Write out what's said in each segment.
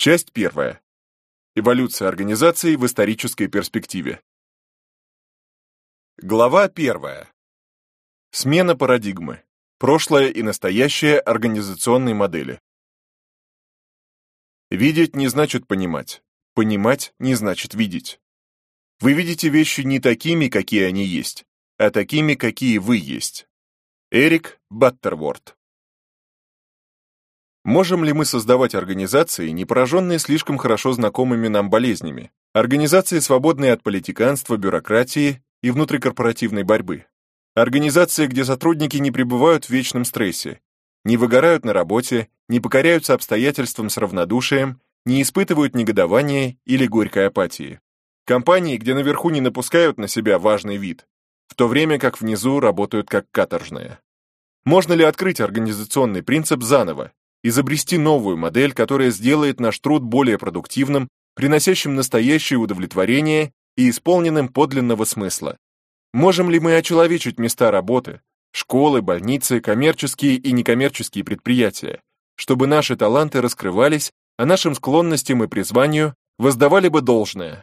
Часть первая. Эволюция организации в исторической перспективе. Глава первая. Смена парадигмы. Прошлое и настоящее организационной модели. Видеть не значит понимать. Понимать не значит видеть. Вы видите вещи не такими, какие они есть, а такими, какие вы есть. Эрик Баттерворд. Можем ли мы создавать организации, не пораженные слишком хорошо знакомыми нам болезнями? Организации, свободные от политиканства, бюрократии и внутрикорпоративной борьбы. Организации, где сотрудники не пребывают в вечном стрессе, не выгорают на работе, не покоряются обстоятельствам с равнодушием, не испытывают негодования или горькой апатии. Компании, где наверху не напускают на себя важный вид, в то время как внизу работают как каторжные. Можно ли открыть организационный принцип заново, изобрести новую модель, которая сделает наш труд более продуктивным, приносящим настоящее удовлетворение и исполненным подлинного смысла? Можем ли мы очеловечить места работы, школы, больницы, коммерческие и некоммерческие предприятия, чтобы наши таланты раскрывались, а нашим склонностям и призванию воздавали бы должное?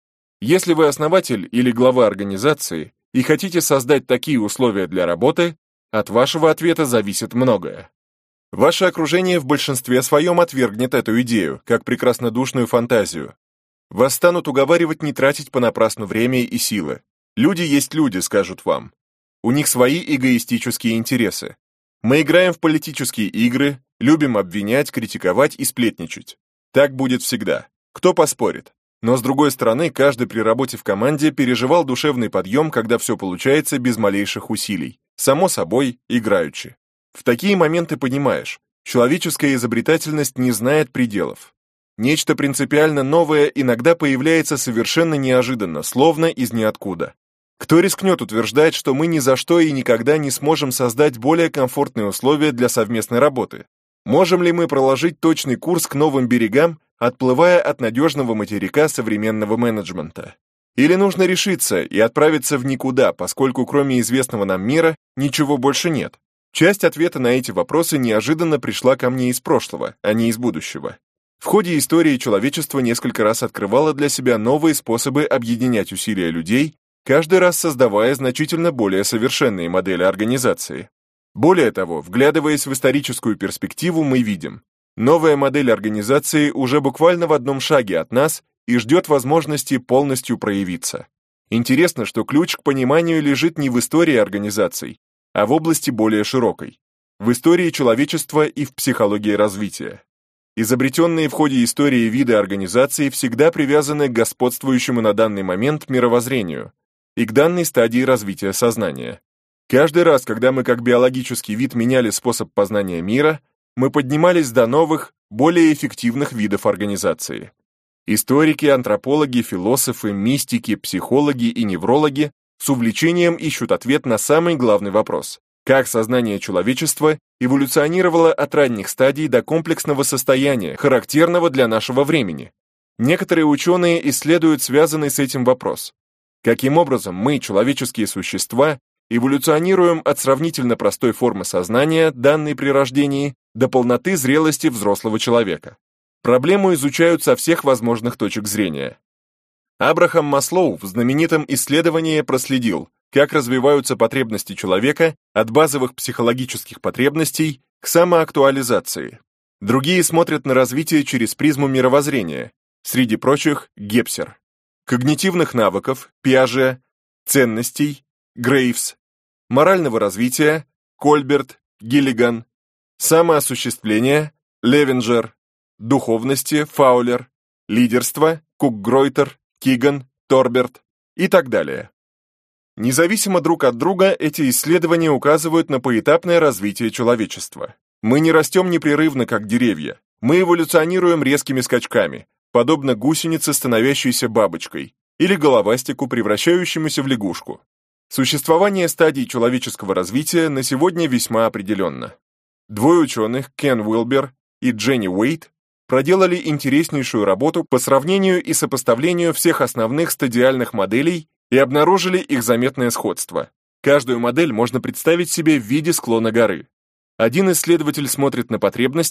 Если вы основатель или глава организации и хотите создать такие условия для работы, от вашего ответа зависит многое. Ваше окружение в большинстве своем отвергнет эту идею, как прекраснодушную фантазию. Вас станут уговаривать не тратить понапрасну время и силы. Люди есть люди, скажут вам. У них свои эгоистические интересы. Мы играем в политические игры, любим обвинять, критиковать и сплетничать. Так будет всегда. Кто поспорит? Но с другой стороны, каждый при работе в команде переживал душевный подъем, когда все получается без малейших усилий. Само собой, играючи. В такие моменты понимаешь, человеческая изобретательность не знает пределов. Нечто принципиально новое иногда появляется совершенно неожиданно, словно из ниоткуда. Кто рискнет утверждать, что мы ни за что и никогда не сможем создать более комфортные условия для совместной работы? Можем ли мы проложить точный курс к новым берегам, отплывая от надежного материка современного менеджмента? Или нужно решиться и отправиться в никуда, поскольку кроме известного нам мира ничего больше нет? Часть ответа на эти вопросы неожиданно пришла ко мне из прошлого, а не из будущего. В ходе истории человечество несколько раз открывало для себя новые способы объединять усилия людей, каждый раз создавая значительно более совершенные модели организации. Более того, вглядываясь в историческую перспективу, мы видим, новая модель организации уже буквально в одном шаге от нас и ждет возможности полностью проявиться. Интересно, что ключ к пониманию лежит не в истории организаций, а в области более широкой, в истории человечества и в психологии развития. Изобретенные в ходе истории виды организации всегда привязаны к господствующему на данный момент мировоззрению и к данной стадии развития сознания. Каждый раз, когда мы как биологический вид меняли способ познания мира, мы поднимались до новых, более эффективных видов организации. Историки, антропологи, философы, мистики, психологи и неврологи с увлечением ищут ответ на самый главный вопрос: как сознание человечества эволюционировало от ранних стадий до комплексного состояния, характерного для нашего времени. Некоторые ученые исследуют связанный с этим вопрос. Каким образом мы, человеческие существа, эволюционируем от сравнительно простой формы сознания, данной при рождении, до полноты зрелости взрослого человека? Проблему изучают со всех возможных точек зрения. Абрахам Маслоу в знаменитом исследовании проследил, как развиваются потребности человека от базовых психологических потребностей к самоактуализации. Другие смотрят на развитие через призму мировоззрения, среди прочих Гепсер, когнитивных навыков, Пиаже, ценностей, Грейвс, морального развития, Кольберт, Гиллиган, самоосуществления, Левинджер, духовности, Фаулер, лидерства, Кукгройтер, Киган, Торберт и так далее. Независимо друг от друга, эти исследования указывают на поэтапное развитие человечества. Мы не растем непрерывно, как деревья. Мы эволюционируем резкими скачками, подобно гусенице, становящейся бабочкой, или головастику, превращающемуся в лягушку. Существование стадий человеческого развития на сегодня весьма определенно. Двое ученых, Кен Уилбер и Дженни Уэйт, проделали интереснейшую работу по сравнению и сопоставлению всех основных стадиальных моделей и обнаружили их заметное сходство. Каждую модель можно представить себе в виде склона горы. Один исследователь смотрит на потребности,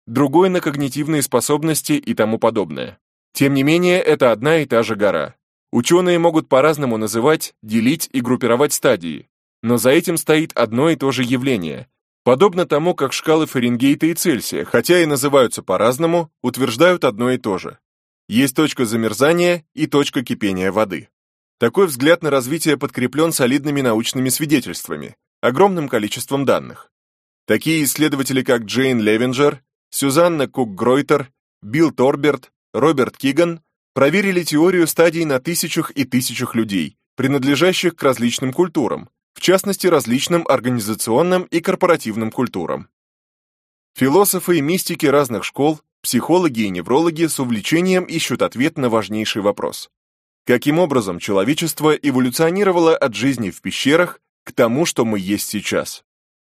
другой на когнитивные способности и тому подобное. Тем не менее, это одна и та же гора. Ученые могут по-разному называть, делить и группировать стадии, но за этим стоит одно и то же явление. Подобно тому, как шкалы Фаренгейта и Цельсия, хотя и называются по-разному, утверждают одно и то же. Есть точка замерзания и точка кипения воды. Такой взгляд на развитие подкреплен солидными научными свидетельствами, огромным количеством данных. Такие исследователи, как Джейн Левинджер, Сюзанна Кук-Гройтер, Билл Торберт, Роберт Киган проверили теорию стадий на тысячах и тысячах людей, принадлежащих к различным культурам, в частности, различным организационным и корпоративным культурам. Философы и мистики разных школ, психологи и неврологи с увлечением ищут ответ на важнейший вопрос. Каким образом человечество эволюционировало от жизни в пещерах к тому, что мы есть сейчас?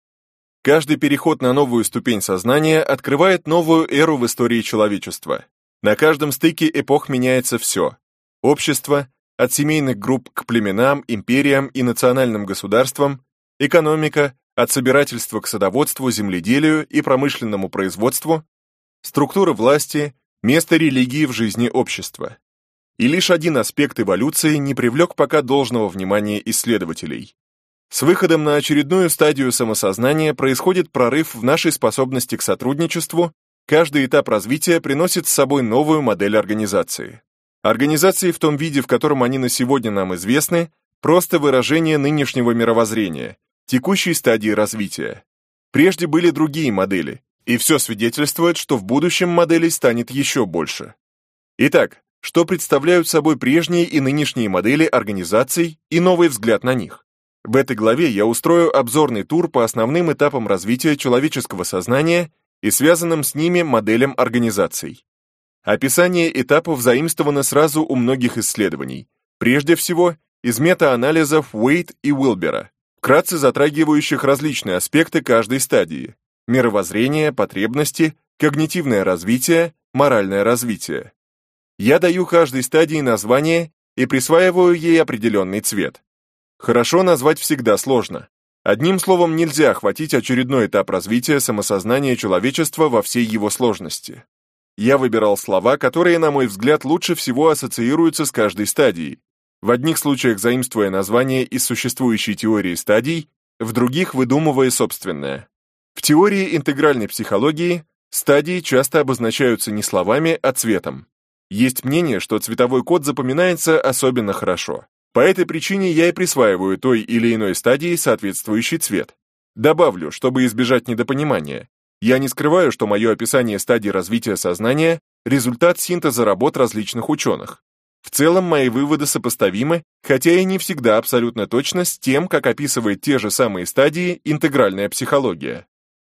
Каждый переход на новую ступень сознания открывает новую эру в истории человечества. На каждом стыке эпох меняется все. Общество, от семейных групп к племенам, империям и национальным государствам, экономика, от собирательства к садоводству, земледелию и промышленному производству, структура власти, место религии в жизни общества. И лишь один аспект эволюции не привлек пока должного внимания исследователей. С выходом на очередную стадию самосознания происходит прорыв в нашей способности к сотрудничеству, каждый этап развития приносит с собой новую модель организации. Организации в том виде, в котором они на сегодня нам известны, просто выражение нынешнего мировоззрения, текущей стадии развития. Прежде были другие модели, и все свидетельствует, что в будущем моделей станет еще больше. Итак, что представляют собой прежние и нынешние модели организаций и новый взгляд на них? В этой главе я устрою обзорный тур по основным этапам развития человеческого сознания и связанным с ними моделям организаций. Описание этапов заимствовано сразу у многих исследований, прежде всего из мета-анализов Уэйт и Уилбера, вкратце затрагивающих различные аспекты каждой стадии: мировоззрение, потребности, когнитивное развитие, моральное развитие. Я даю каждой стадии название и присваиваю ей определенный цвет. Хорошо назвать всегда сложно. Одним словом, нельзя охватить очередной этап развития самосознания человечества во всей его сложности. Я выбирал слова, которые, на мой взгляд, лучше всего ассоциируются с каждой стадией, в одних случаях заимствуя название из существующей теории стадий, в других выдумывая собственное. В теории интегральной психологии стадии часто обозначаются не словами, а цветом. Есть мнение, что цветовой код запоминается особенно хорошо. По этой причине я и присваиваю той или иной стадии соответствующий цвет. Добавлю, чтобы избежать недопонимания, я не скрываю, что мое описание стадий развития сознания – результат синтеза работ различных ученых. В целом мои выводы сопоставимы, хотя и не всегда абсолютно точно с тем, как описывает те же самые стадии интегральная психология.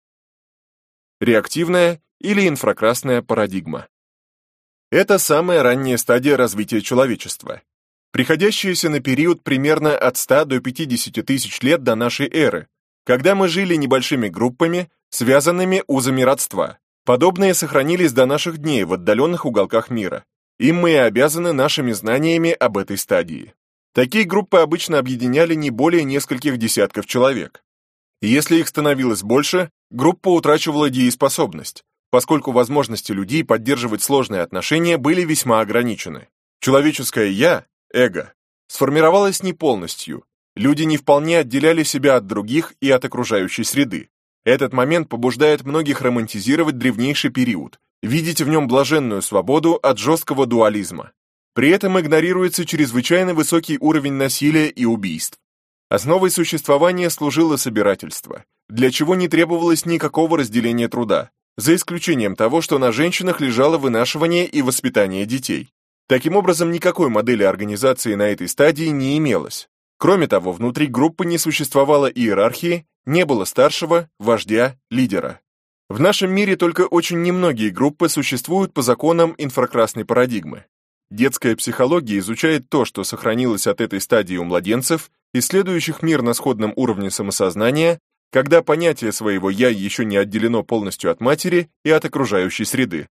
Реактивная или инфракрасная парадигма. Это самая ранняя стадия развития человечества, приходящаяся на период примерно от 100 до 50 тысяч лет до нашей эры, когда мы жили небольшими группами, связанными узами родства. Подобные сохранились до наших дней в отдаленных уголках мира. Им мы и обязаны нашими знаниями об этой стадии. Такие группы обычно объединяли не более нескольких десятков человек. Если их становилось больше, группа утрачивала дееспособность, поскольку возможности людей поддерживать сложные отношения были весьма ограничены. Человеческое «я», эго, сформировалось не полностью. Люди не вполне отделяли себя от других и от окружающей среды. Этот момент побуждает многих романтизировать древнейший период, видеть в нем блаженную свободу от жесткого дуализма. При этом игнорируется чрезвычайно высокий уровень насилия и убийств. Основой существования служило собирательство, для чего не требовалось никакого разделения труда, за исключением того, что на женщинах лежало вынашивание и воспитание детей. Таким образом, никакой модели организации на этой стадии не имелось. Кроме того, внутри группы не существовало иерархии, не было старшего, вождя, лидера. В нашем мире только очень немногие группы существуют по законам инфракрасной парадигмы. Детская психология изучает то, что сохранилось от этой стадии у младенцев, исследующих мир на сходном уровне самосознания, когда понятие своего «я» еще не отделено полностью от матери и от окружающей среды.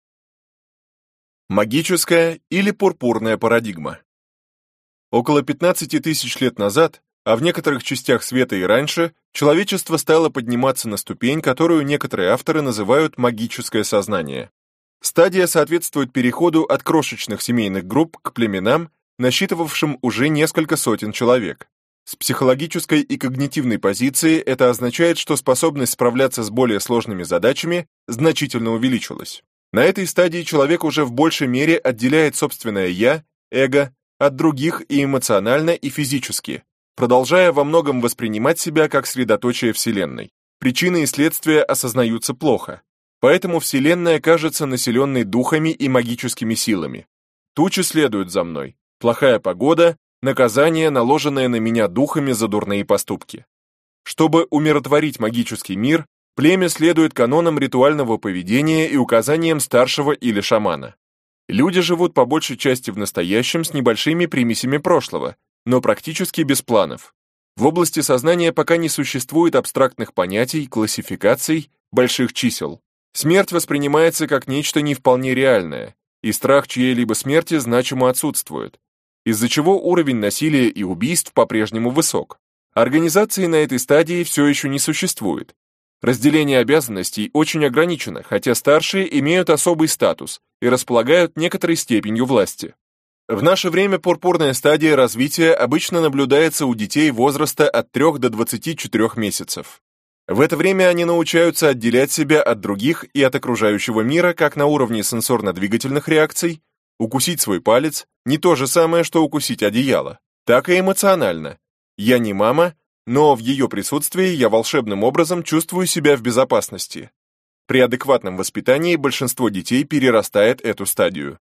Магическая или пурпурная парадигма. Около 15 тысяч лет назад а в некоторых частях света и раньше, человечество стало подниматься на ступень, которую некоторые авторы называют магическое сознание. Стадия соответствует переходу от крошечных семейных групп к племенам, насчитывавшим уже несколько сотен человек. С психологической и когнитивной позиции это означает, что способность справляться с более сложными задачами значительно увеличилась. На этой стадии человек уже в большей мере отделяет собственное «я», эго, от других и эмоционально, и физически, продолжая во многом воспринимать себя как средоточие Вселенной. Причины и следствия осознаются плохо, поэтому Вселенная кажется населенной духами и магическими силами. Тучи следуют за мной, плохая погода, наказание, наложенное на меня духами за дурные поступки. Чтобы умиротворить магический мир, племя следует канонам ритуального поведения и указаниям старшего или шамана. Люди живут по большей части в настоящем с небольшими примесями прошлого, но практически без планов. В области сознания пока не существует абстрактных понятий, классификаций, больших чисел. Смерть воспринимается как нечто не вполне реальное, и страх чьей-либо смерти значимо отсутствует, из-за чего уровень насилия и убийств по-прежнему высок. Организации на этой стадии все еще не существует. Разделение обязанностей очень ограничено, хотя старшие имеют особый статус и располагают некоторой степенью власти. В наше время пурпурная стадия развития обычно наблюдается у детей возраста от 3 до 24 месяцев. В это время они научаются отделять себя от других и от окружающего мира как на уровне сенсорно-двигательных реакций, укусить свой палец – не то же самое, что укусить одеяло, так и эмоционально. Я не мама, но в ее присутствии я волшебным образом чувствую себя в безопасности. При адекватном воспитании большинство детей перерастает эту стадию.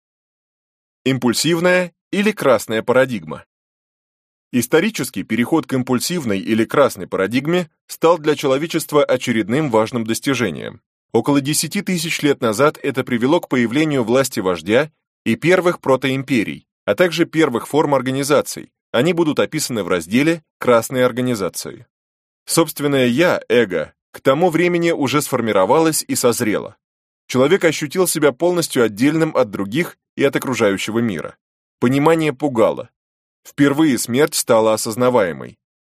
Импульсивная или красная парадигма. Исторический переход к импульсивной или красной парадигме стал для человечества очередным важным достижением. Около 10 тысяч лет назад это привело к появлению власти вождя и первых протоимперий, а также первых форм организаций. Они будут описаны в разделе «Красные организации». Собственное «я», эго, к тому времени уже сформировалось и созрело. Человек ощутил себя полностью отдельным от других и от окружающего мира. Понимание пугало. Впервые смерть стала осознаваемой.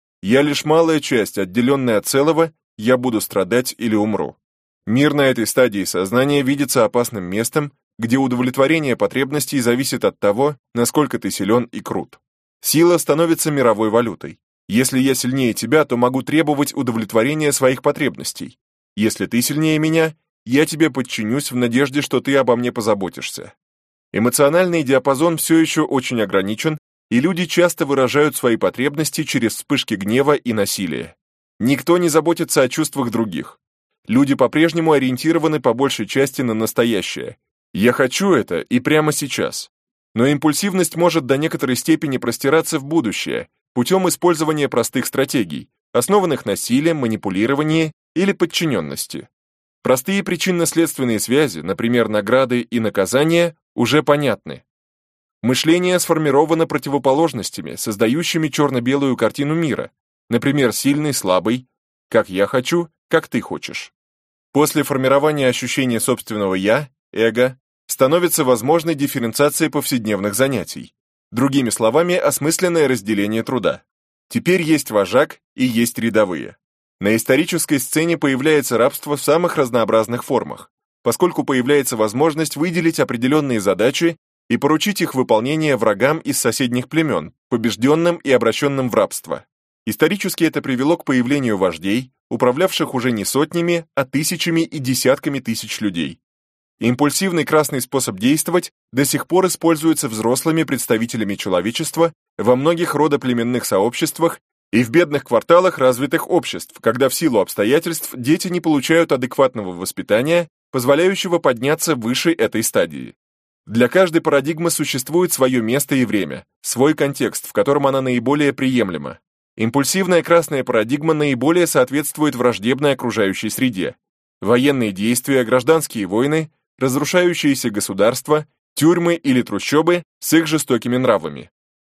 Я лишь малая часть, отделенная от целого, я буду страдать или умру. Мир на этой стадии сознания видится опасным местом, где удовлетворение потребностей зависит от того, насколько ты силен и крут. Сила становится мировой валютой. Если я сильнее тебя, то могу требовать удовлетворения своих потребностей. Если ты сильнее меня, я тебе подчинюсь в надежде, что ты обо мне позаботишься. Эмоциональный диапазон все еще очень ограничен, и люди часто выражают свои потребности через вспышки гнева и насилия. Никто не заботится о чувствах других. Люди по-прежнему ориентированы по большей части на настоящее. Я хочу это и прямо сейчас. Но импульсивность может до некоторой степени простираться в будущее путем использования простых стратегий, основанных на силе, манипулировании или подчиненности. Простые причинно-следственные связи, например, награды и наказания, уже понятны. Мышление сформировано противоположностями, создающими черно-белую картину мира, например, сильный, слабый, как я хочу, как ты хочешь. После формирования ощущения собственного «я», эго, становится возможной дифференциация повседневных занятий. Другими словами, осмысленное разделение труда. Теперь есть вожак и есть рядовые. На исторической сцене появляется рабство в самых разнообразных формах, поскольку появляется возможность выделить определенные задачи и поручить их выполнение врагам из соседних племен, побежденным и обращенным в рабство. Исторически это привело к появлению вождей, управлявших уже не сотнями, а тысячами и десятками тысяч людей. Импульсивный красный способ действовать до сих пор используется взрослыми представителями человечества во многих родоплеменных сообществах и в бедных кварталах развитых обществ, когда в силу обстоятельств дети не получают адекватного воспитания, позволяющего подняться выше этой стадии. Для каждой парадигмы существует свое место и время, свой контекст, в котором она наиболее приемлема. Импульсивная красная парадигма наиболее соответствует враждебной окружающей среде. Военные действия, гражданские войны, разрушающиеся государства, тюрьмы или трущобы с их жестокими нравами.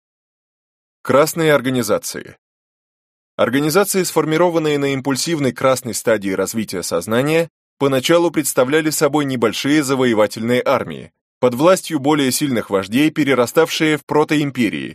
Красные организации. Организации, сформированные на импульсивной красной стадии развития сознания, поначалу представляли собой небольшие завоевательные армии, под властью более сильных вождей, перераставшие в протоимперии.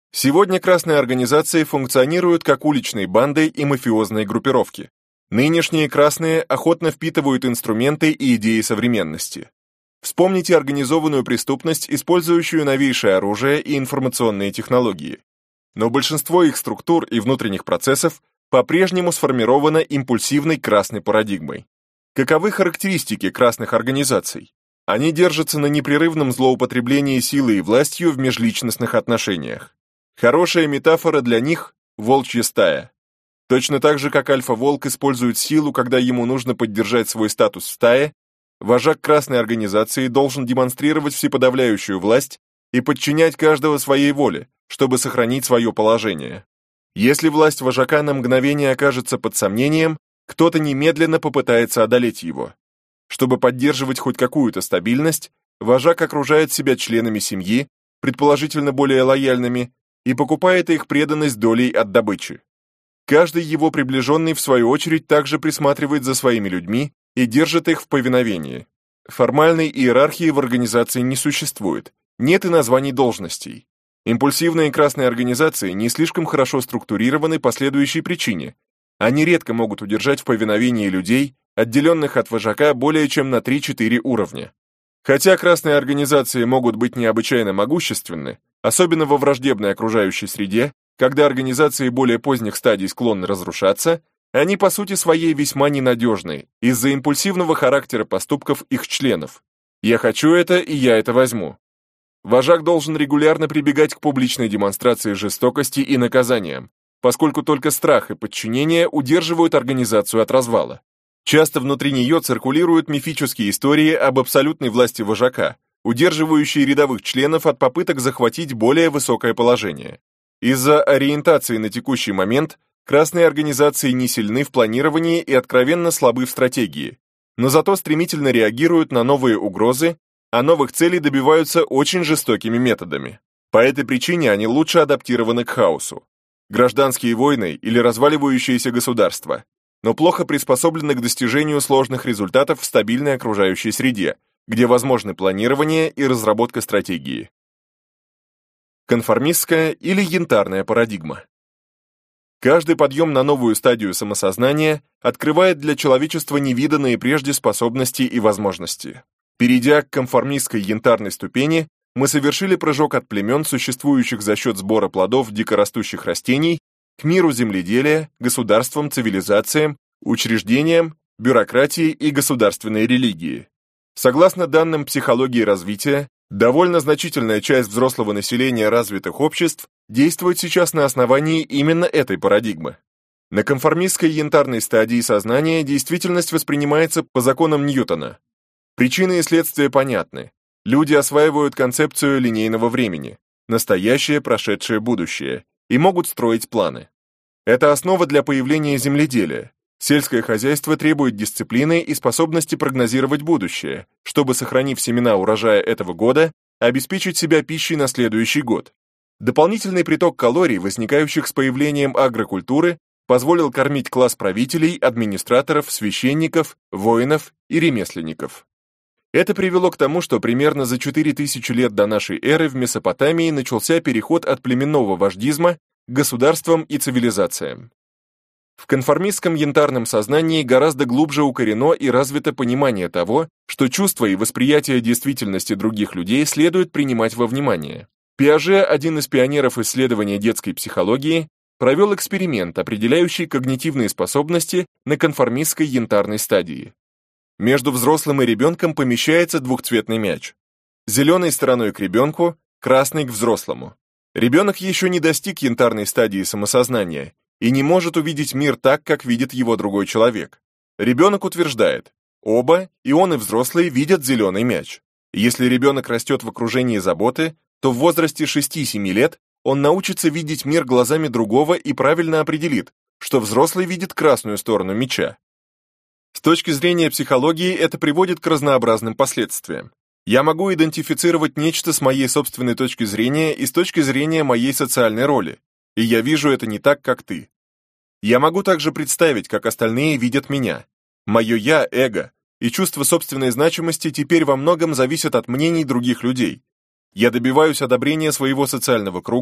Сегодня красные организации функционируют как уличные банды и мафиозные группировки. Нынешние красные охотно впитывают инструменты и идеи современности. Вспомните организованную преступность, использующую новейшее оружие и информационные технологии. Но большинство их структур и внутренних процессов по-прежнему сформировано импульсивной красной парадигмой. Каковы характеристики красных организаций? Они держатся на непрерывном злоупотреблении силой и властью в межличностных отношениях. Хорошая метафора для них – волчья стая. Точно так же, как альфа-волк использует силу, когда ему нужно поддержать свой статус в стае, вожак красной организации должен демонстрировать всеподавляющую власть и подчинять каждого своей воле, чтобы сохранить свое положение. Если власть вожака на мгновение окажется под сомнением, кто-то немедленно попытается одолеть его. Чтобы поддерживать хоть какую-то стабильность, вожак окружает себя членами семьи, предположительно более лояльными, и покупает их преданность долей от добычи. Каждый его приближенный, в свою очередь, также присматривает за своими людьми и держит их в повиновении. Формальной иерархии в организации не существует, нет и названий должностей. Импульсивные красные организации не слишком хорошо структурированы по следующей причине. Они редко могут удержать в повиновении людей, отделенных от вожака более чем на 3-4 уровня. Хотя красные организации могут быть необычайно могущественны, особенно во враждебной окружающей среде, когда организации более поздних стадий склонны разрушаться, они по сути своей весьма ненадежны из-за импульсивного характера поступков их членов. «Я хочу это, и я это возьму». Вожак должен регулярно прибегать к публичной демонстрации жестокости и наказаниям, поскольку только страх и подчинение удерживают организацию от развала. Часто внутри нее циркулируют мифические истории об абсолютной власти вожака, удерживающие рядовых членов от попыток захватить более высокое положение. Из-за ориентации на текущий момент красные организации не сильны в планировании и откровенно слабы в стратегии, но зато стремительно реагируют на новые угрозы, а новых целей добиваются очень жестокими методами. По этой причине они лучше адаптированы к хаосу. Гражданские войны или разваливающиеся государства, но плохо приспособлены к достижению сложных результатов в стабильной окружающей среде, где возможны планирование и разработка стратегии. Конформистская или янтарная парадигма. Каждый подъем на новую стадию самосознания открывает для человечества невиданные прежде способности и возможности. Перейдя к конформистской янтарной ступени, мы совершили прыжок от племен, существующих за счет сбора плодов дикорастущих растений, к миру земледелия, государствам, цивилизациям, учреждениям, бюрократии и государственной религии. Согласно данным психологии развития, довольно значительная часть взрослого населения развитых обществ действует сейчас на основании именно этой парадигмы. На конформистской янтарной стадии сознания действительность воспринимается по законам Ньютона. Причины и следствия понятны. Люди осваивают концепцию линейного времени, настоящее, прошедшее, будущее, и могут строить планы. Это основа для появления земледелия. Сельское хозяйство требует дисциплины и способности прогнозировать будущее, чтобы, сохранив семена урожая этого года, обеспечить себя пищей на следующий год. Дополнительный приток калорий, возникающих с появлением агрокультуры, позволил кормить класс правителей, администраторов, священников, воинов и ремесленников. Это привело к тому, что примерно за 4000 лет до нашей эры в Месопотамии начался переход от племенного вождизма к государствам и цивилизациям. В конформистском янтарном сознании гораздо глубже укорено и развито понимание того, что чувства и восприятие действительности других людей следует принимать во внимание. Пиаже, один из пионеров исследования детской психологии, провел эксперимент, определяющий когнитивные способности на конформистской янтарной стадии. Между взрослым и ребенком помещается двухцветный мяч. Зеленой стороной к ребенку, красной к взрослому. Ребенок еще не достиг янтарной стадии самосознания и не может увидеть мир так, как видит его другой человек. Ребенок утверждает, оба, и он, и взрослый, видят зеленый мяч. Если ребенок растет в окружении заботы, то в возрасте 6-7 лет он научится видеть мир глазами другого и правильно определит, что взрослый видит красную сторону мяча. С точки зрения психологии это приводит к разнообразным последствиям. Я могу идентифицировать нечто с моей собственной точки зрения и с точки зрения моей социальной роли, и я вижу это не так, как ты. Я могу также представить, как остальные видят меня. Мое «я», эго и чувство собственной значимости теперь во многом зависят от мнений других людей. Я добиваюсь одобрения своего социального круга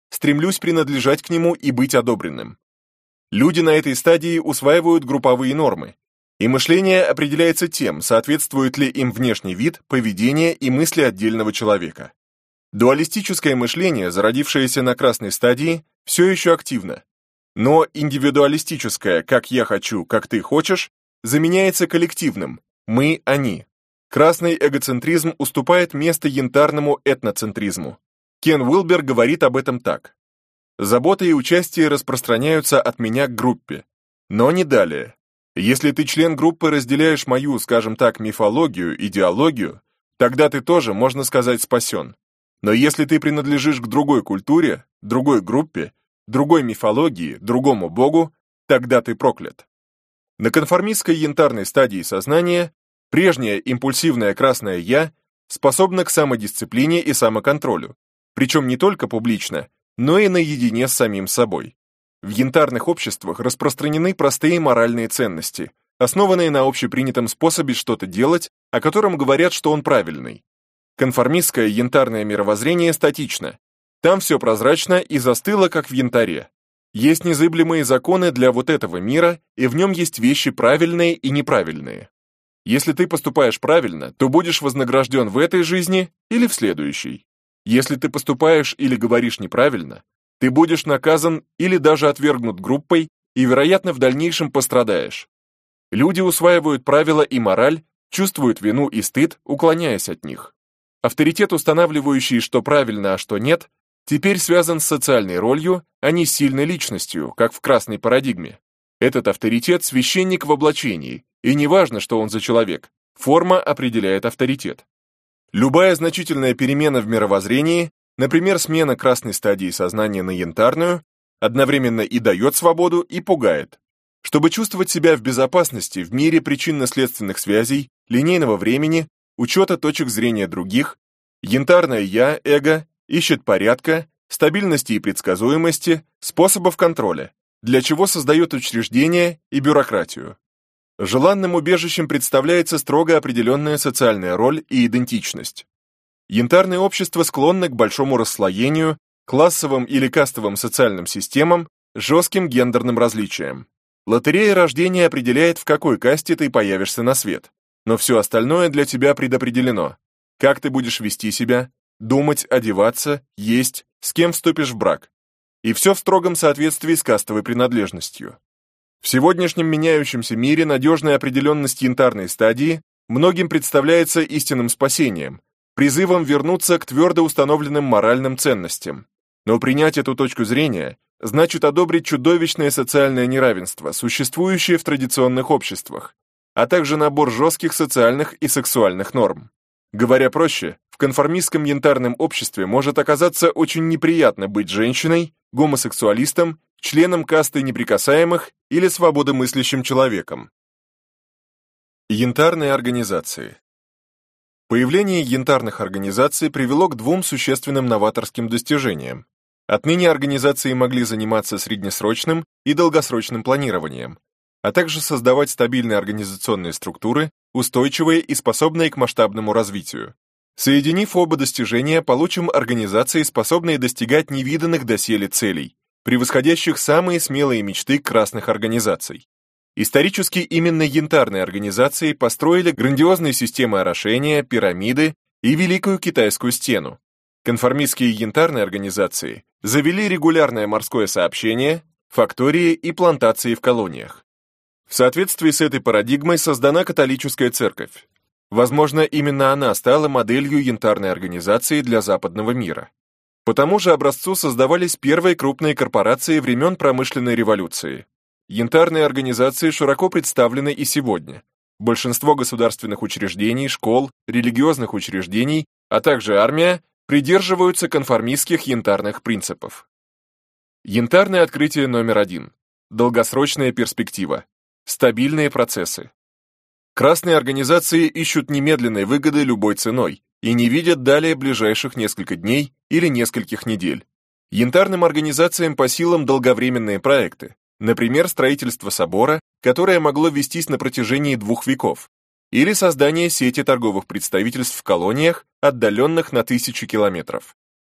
стремлюсь принадлежать к нему и быть одобренным. Люди на этой стадии усваивают групповые нормы, и мышление определяется тем, соответствует ли им внешний вид, поведение и мысли отдельного человека. Дуалистическое мышление, зародившееся на красной стадии, все еще активно. Но индивидуалистическое «как я хочу, как ты хочешь» заменяется коллективным «мы, они». Красный эгоцентризм уступает место янтарному этноцентризму. Кен Уилбер говорит об этом так. «Забота и участие распространяются от меня к группе, но не далее. Если ты член группы разделяешь мою, скажем так, мифологию, идеологию, тогда ты тоже, можно сказать, спасен. Но если ты принадлежишь к другой культуре, другой группе, другой мифологии, другому богу, тогда ты проклят». На конформистской янтарной стадии сознания прежнее импульсивное красное «я» способно к самодисциплине и самоконтролю, причем не только публично, но и наедине с самим собой. В янтарных обществах распространены простые моральные ценности, основанные на общепринятом способе что-то делать, о котором говорят, что он правильный. Конформистское янтарное мировоззрение статично. Там все прозрачно и застыло, как в янтаре. Есть незыблемые законы для вот этого мира, и в нем есть вещи правильные и неправильные. Если ты поступаешь правильно, то будешь вознагражден в этой жизни или в следующей. Если ты поступаешь или говоришь неправильно, ты будешь наказан или даже отвергнут группой и, вероятно, в дальнейшем пострадаешь. Люди усваивают правила и мораль, чувствуют вину и стыд, уклоняясь от них. Авторитет, устанавливающий, что правильно, а что нет, теперь связан с социальной ролью, а не с сильной личностью, как в красной парадигме. Этот авторитет – священник в облачении, и неважно, что он за человек, форма определяет авторитет. Любая значительная перемена в мировоззрении, например, смена красной стадии сознания на янтарную, одновременно и дает свободу, и пугает. Чтобы чувствовать себя в безопасности в мире причинно-следственных связей, линейного времени, учета точек зрения других, янтарное «я», эго, ищет порядка, стабильности и предсказуемости, способов контроля, для чего создает учреждения и бюрократию. Желанным убежищем представляется строго определенная социальная роль и идентичность. Янтарное общество склонно к большому расслоению, классовым или кастовым социальным системам, жестким гендерным различиям. Лотерея рождения определяет, в какой касте ты появишься на свет, но все остальное для тебя предопределено. Как ты будешь вести себя, думать, одеваться, есть, с кем вступишь в брак. И все в строгом соответствии с кастовой принадлежностью. В сегодняшнем меняющемся мире надежная определенность янтарной стадии многим представляется истинным спасением, призывом вернуться к твердо установленным моральным ценностям. Но принять эту точку зрения значит одобрить чудовищное социальное неравенство, существующее в традиционных обществах, а также набор жестких социальных и сексуальных норм. Говоря проще, в конформистском янтарном обществе может оказаться очень неприятно быть женщиной, гомосексуалистом, членом касты неприкасаемых или свободомыслящим человеком. Янтарные организации. Появление янтарных организаций привело к двум существенным новаторским достижениям. Отныне организации могли заниматься среднесрочным и долгосрочным планированием, а также создавать стабильные организационные структуры, устойчивые и способные к масштабному развитию. Соединив оба достижения, получим организации, способные достигать невиданных доселе целей, превосходящих самые смелые мечты красных организаций. Исторически именно янтарные организации построили грандиозные системы орошения, пирамиды и Великую Китайскую стену. Конформистские янтарные организации завели регулярное морское сообщение, фактории и плантации в колониях. В соответствии с этой парадигмой создана католическая церковь. Возможно, именно она стала моделью янтарной организации для западного мира. По тому же образцу создавались первые крупные корпорации времен промышленной революции. Янтарные организации широко представлены и сегодня. Большинство государственных учреждений, школ, религиозных учреждений, а также армия придерживаются конформистских янтарных принципов. Янтарное открытие номер 1. Долгосрочная перспектива. Стабильные процессы. Красные организации ищут немедленной выгоды любой ценой и не видят далее ближайших несколько дней или нескольких недель. Янтарным организациям по силам долговременные проекты, например, строительство собора, которое могло вестись на протяжении 2 веков, или создание сети торговых представительств в колониях, отдаленных на 1000 километров.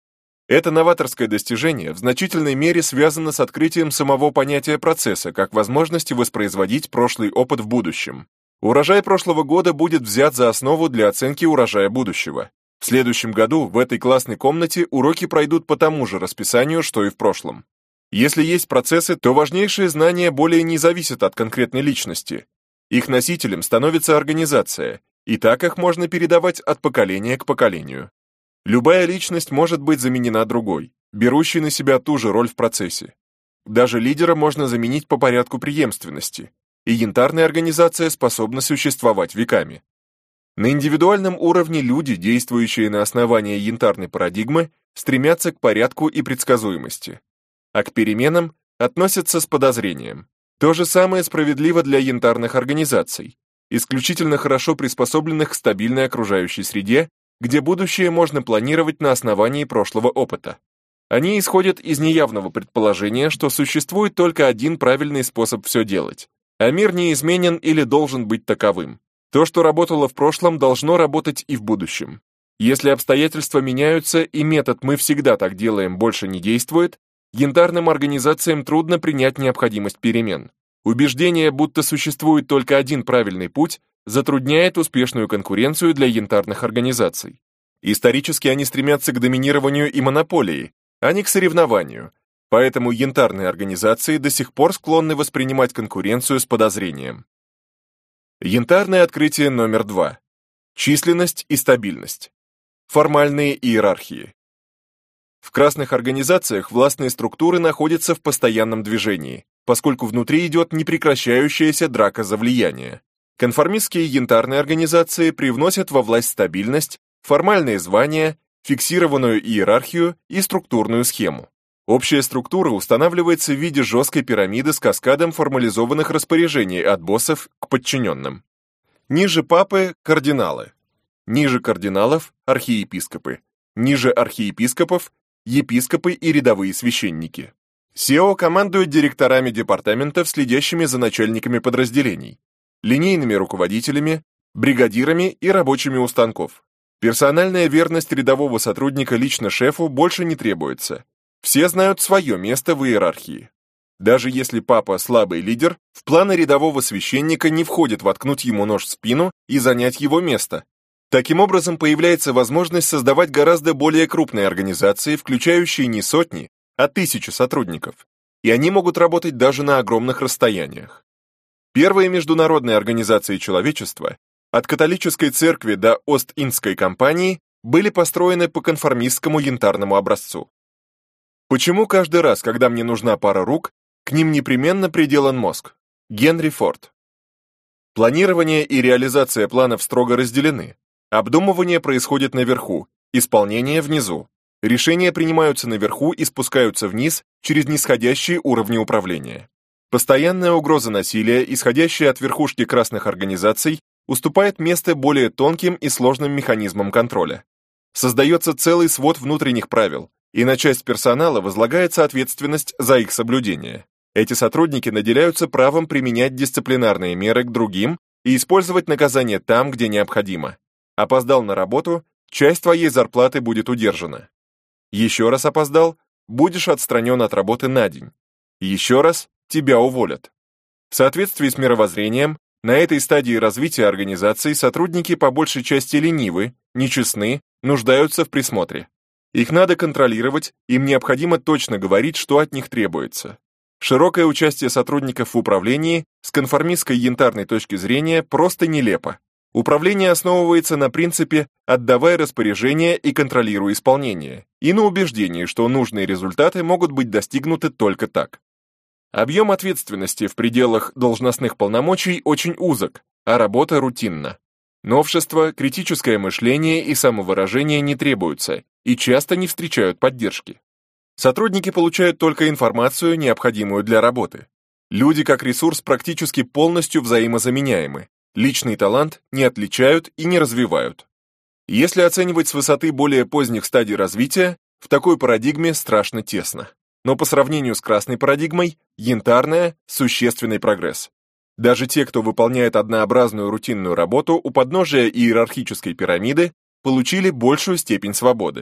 Это новаторское достижение в значительной мере связано с открытием самого понятия процесса как возможности воспроизводить прошлый опыт в будущем. Урожай прошлого года будет взят за основу для оценки урожая будущего. В следующем году в этой классной комнате уроки пройдут по тому же расписанию, что и в прошлом. Если есть процессы, то важнейшие знания более не зависят от конкретной личности. Их носителем становится организация, и так их можно передавать от поколения к поколению. Любая личность может быть заменена другой, берущей на себя ту же роль в процессе. Даже лидера можно заменить по порядку преемственности, и янтарная организация способна существовать веками. На индивидуальном уровне люди, действующие на основании янтарной парадигмы, стремятся к порядку и предсказуемости, а к переменам относятся с подозрением. То же самое справедливо для янтарных организаций, исключительно хорошо приспособленных к стабильной окружающей среде, где будущее можно планировать на основании прошлого опыта. Они исходят из неявного предположения, что существует только один правильный способ все делать, а мир неизменен или должен быть таковым. То, что работало в прошлом, должно работать и в будущем. Если обстоятельства меняются и метод «мы всегда так делаем» больше не действует, янтарным организациям трудно принять необходимость перемен. Убеждение, будто существует только один правильный путь, затрудняет успешную конкуренцию для янтарных организаций. Исторически они стремятся к доминированию и монополии, а не к соревнованию, поэтому янтарные организации до сих пор склонны воспринимать конкуренцию с подозрением. Янтарное открытие номер 2. Численность и стабильность. Формальные иерархии. В красных организациях властные структуры находятся в постоянном движении, поскольку внутри идет непрекращающаяся драка за влияние. Конформистские янтарные организации привносят во власть стабильность, формальные звания, фиксированную иерархию и структурную схему. Общая структура устанавливается в виде жесткой пирамиды с каскадом формализованных распоряжений от боссов к подчиненным. Ниже папы – кардиналы. Ниже кардиналов – архиепископы. Ниже архиепископов – епископы и рядовые священники. СЕО командует директорами департаментов, следящими за начальниками подразделений, линейными руководителями, бригадирами и рабочими у станков. Персональная верность рядового сотрудника лично шефу больше не требуется. Все знают свое место в иерархии. Даже если папа слабый лидер, в планы рядового священника не входит воткнуть ему нож в спину и занять его место. Таким образом, появляется возможность создавать гораздо более крупные организации, включающие не сотни, а тысячи сотрудников. И они могут работать даже на огромных расстояниях. Первые международные организации человечества, от католической церкви до Ост-Индской компании, были построены по конформистскому янтарному образцу. Почему каждый раз, когда мне нужна пара рук, к ним непременно приделан мозг? Генри Форд. Планирование и реализация планов строго разделены. Обдумывание происходит наверху, исполнение внизу. Решения принимаются наверху и спускаются вниз через нисходящие уровни управления. Постоянная угроза насилия, исходящая от верхушки красных организаций, уступает место более тонким и сложным механизмам контроля. Создается целый свод внутренних правил, и на часть персонала возлагается ответственность за их соблюдение. Эти сотрудники наделяются правом применять дисциплинарные меры к другим и использовать наказание там, где необходимо. Опоздал на работу, часть твоей зарплаты будет удержана. Еще раз опоздал, будешь отстранен от работы на день. Еще раз тебя уволят. В соответствии с мировоззрением, на этой стадии развития организации сотрудники по большей части ленивы, нечестны, нуждаются в присмотре. Их надо контролировать, им необходимо точно говорить, что от них требуется. Широкое участие сотрудников в управлении с конформистской янтарной точки зрения просто нелепо. Управление основывается на принципе «отдавай распоряжение и контролируй исполнение» и на убеждении, что нужные результаты могут быть достигнуты только так. Объем ответственности в пределах должностных полномочий очень узок, а работа рутинна. Новшества, критическое мышление и самовыражение не требуются и часто не встречают поддержки. Сотрудники получают только информацию, необходимую для работы. Люди как ресурс практически полностью взаимозаменяемы. Личный талант не отличают и не развивают. Если оценивать с высоты более поздних стадий развития, в такой парадигме страшно тесно. Но по сравнению с красной парадигмой, янтарная – существенный прогресс. Даже те, кто выполняет однообразную рутинную работу у подножия иерархической пирамиды, получили большую степень свободы.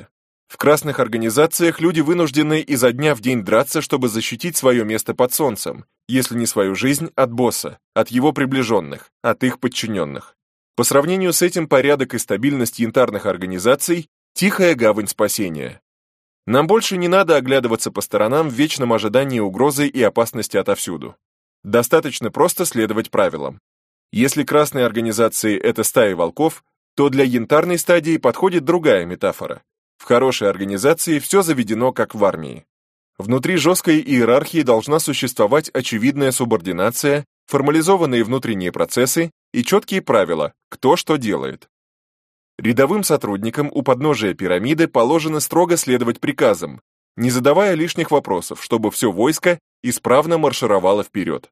В красных организациях люди вынуждены изо дня в день драться, чтобы защитить свое место под солнцем, если не свою жизнь от босса, от его приближенных, от их подчиненных. По сравнению с этим порядок и стабильность янтарных организаций – тихая гавань спасения. Нам больше не надо оглядываться по сторонам в вечном ожидании угрозы и опасности отовсюду. Достаточно просто следовать правилам. Если красные организации – это стаи волков, то для янтарной стадии подходит другая метафора. В хорошей организации все заведено, как в армии. Внутри жесткой иерархии должна существовать очевидная субординация, формализованные внутренние процессы и четкие правила, кто что делает. Рядовым сотрудникам у подножия пирамиды положено строго следовать приказам, не задавая лишних вопросов, чтобы все войско исправно маршировало вперед.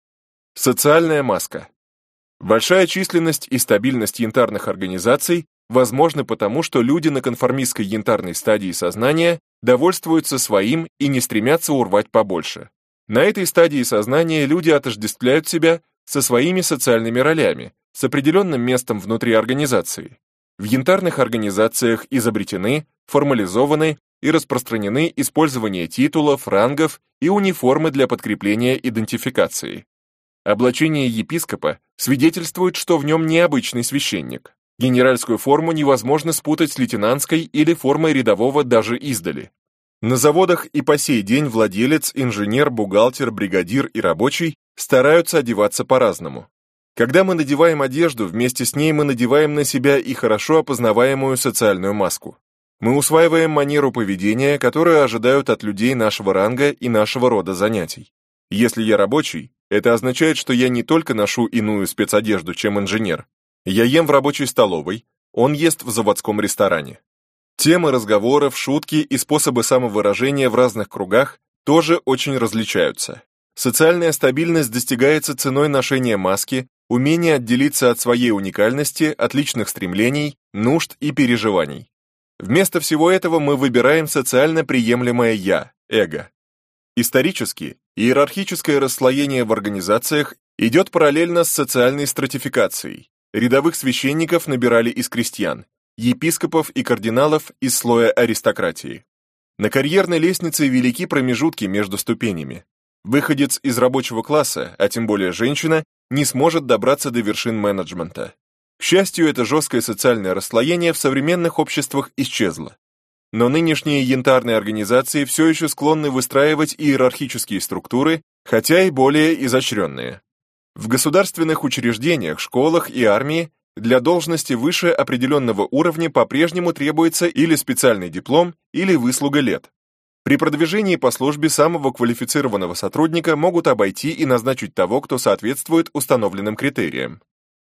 Социальная маска. Большая численность и стабильность янтарных организаций возможны потому, что люди на конформистской янтарной стадии сознания довольствуются своим и не стремятся урвать побольше. На этой стадии сознания люди отождествляют себя со своими социальными ролями, с определенным местом внутри организации. В янтарных организациях изобретены, формализованы и распространены использование титулов, рангов и униформы для подкрепления идентификации. Облачение епископа свидетельствует, что в нем необычный священник. Генеральскую форму невозможно спутать с лейтенантской или формой рядового даже издали. На заводах и по сей день владелец, инженер, бухгалтер, бригадир и рабочий стараются одеваться по-разному. Когда мы надеваем одежду, вместе с ней мы надеваем на себя и хорошо опознаваемую социальную маску. Мы усваиваем манеру поведения, которую ожидают от людей нашего ранга и нашего рода занятий. Если я рабочий, это означает, что я не только ношу иную спецодежду, чем инженер. Я ем в рабочей столовой, он ест в заводском ресторане. Темы разговоров, шутки и способы самовыражения в разных кругах тоже очень различаются. Социальная стабильность достигается ценой ношения маски, умения отделиться от своей уникальности, от личных стремлений, нужд и переживаний. Вместо всего этого мы выбираем социально приемлемое «я» – эго. Исторически, иерархическое расслоение в организациях идет параллельно с социальной стратификацией. Рядовых священников набирали из крестьян, епископов и кардиналов из слоя аристократии. На карьерной лестнице велики промежутки между ступенями. Выходец из рабочего класса, а тем более женщина, не сможет добраться до вершин менеджмента. К счастью, это жесткое социальное расслоение в современных обществах исчезло. Но нынешние янтарные организации все еще склонны выстраивать иерархические структуры, хотя и более изощренные. В государственных учреждениях, школах и армии для должности выше определенного уровня по-прежнему требуется или специальный диплом, или выслуга лет. При продвижении по службе самого квалифицированного сотрудника могут обойти и назначить того, кто соответствует установленным критериям.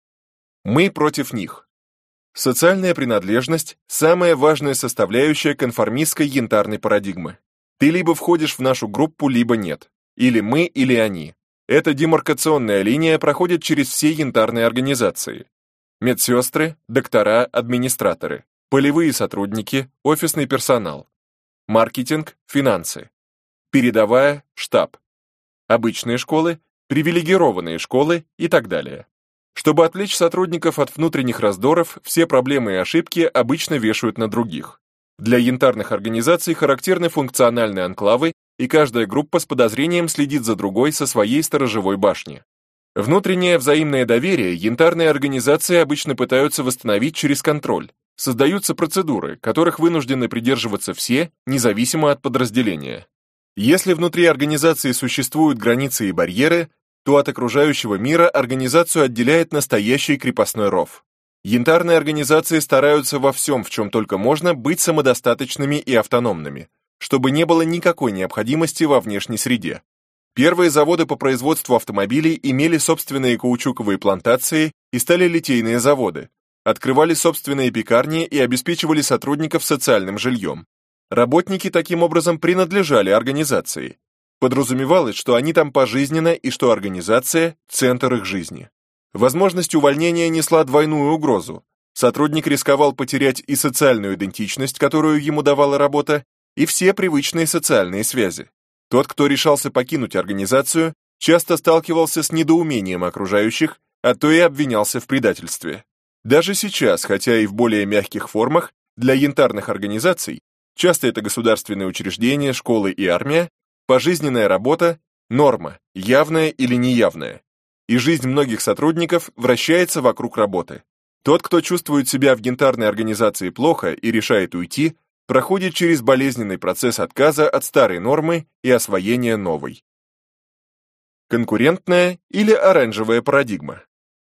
Мы против них. Социальная принадлежность – самая важная составляющая конформистской янтарной парадигмы. Ты либо входишь в нашу группу, либо нет. Или мы, или они. Эта демаркационная линия проходит через все янтарные организации. Медсестры, доктора, администраторы, полевые сотрудники, офисный персонал, маркетинг, финансы, передовая, штаб, обычные школы, привилегированные школы и так далее. Чтобы отвлечь сотрудников от внутренних раздоров, все проблемы и ошибки обычно вешают на других. Для янтарных организаций характерны функциональные анклавы, и каждая группа с подозрением следит за другой со своей сторожевой башни. Внутреннее взаимное доверие янтарные организации обычно пытаются восстановить через контроль. Создаются процедуры, которых вынуждены придерживаться все, независимо от подразделения. Если внутри организации существуют границы и барьеры, то от окружающего мира организацию отделяет настоящий крепостной ров. Янтарные организации стараются во всем, в чем только можно, быть самодостаточными и автономными, чтобы не было никакой необходимости во внешней среде. Первые заводы по производству автомобилей имели собственные каучуковые плантации и стали литейные заводы, открывали собственные пекарни и обеспечивали сотрудников социальным жильем. Работники таким образом принадлежали организации. Подразумевалось, что они там пожизненно и что организация – центр их жизни. Возможность увольнения несла двойную угрозу. Сотрудник рисковал потерять и социальную идентичность, которую ему давала работа, и все привычные социальные связи. Тот, кто решался покинуть организацию, часто сталкивался с недоумением окружающих, а то и обвинялся в предательстве. Даже сейчас, хотя и в более мягких формах, для янтарных организаций часто это государственные учреждения, школы и армия, пожизненная работа, норма, явная или неявная. И жизнь многих сотрудников вращается вокруг работы. Тот, кто чувствует себя в янтарной организации плохо и решает уйти, проходит через болезненный процесс отказа от старой нормы и освоения новой. Конкурентная или оранжевая парадигма.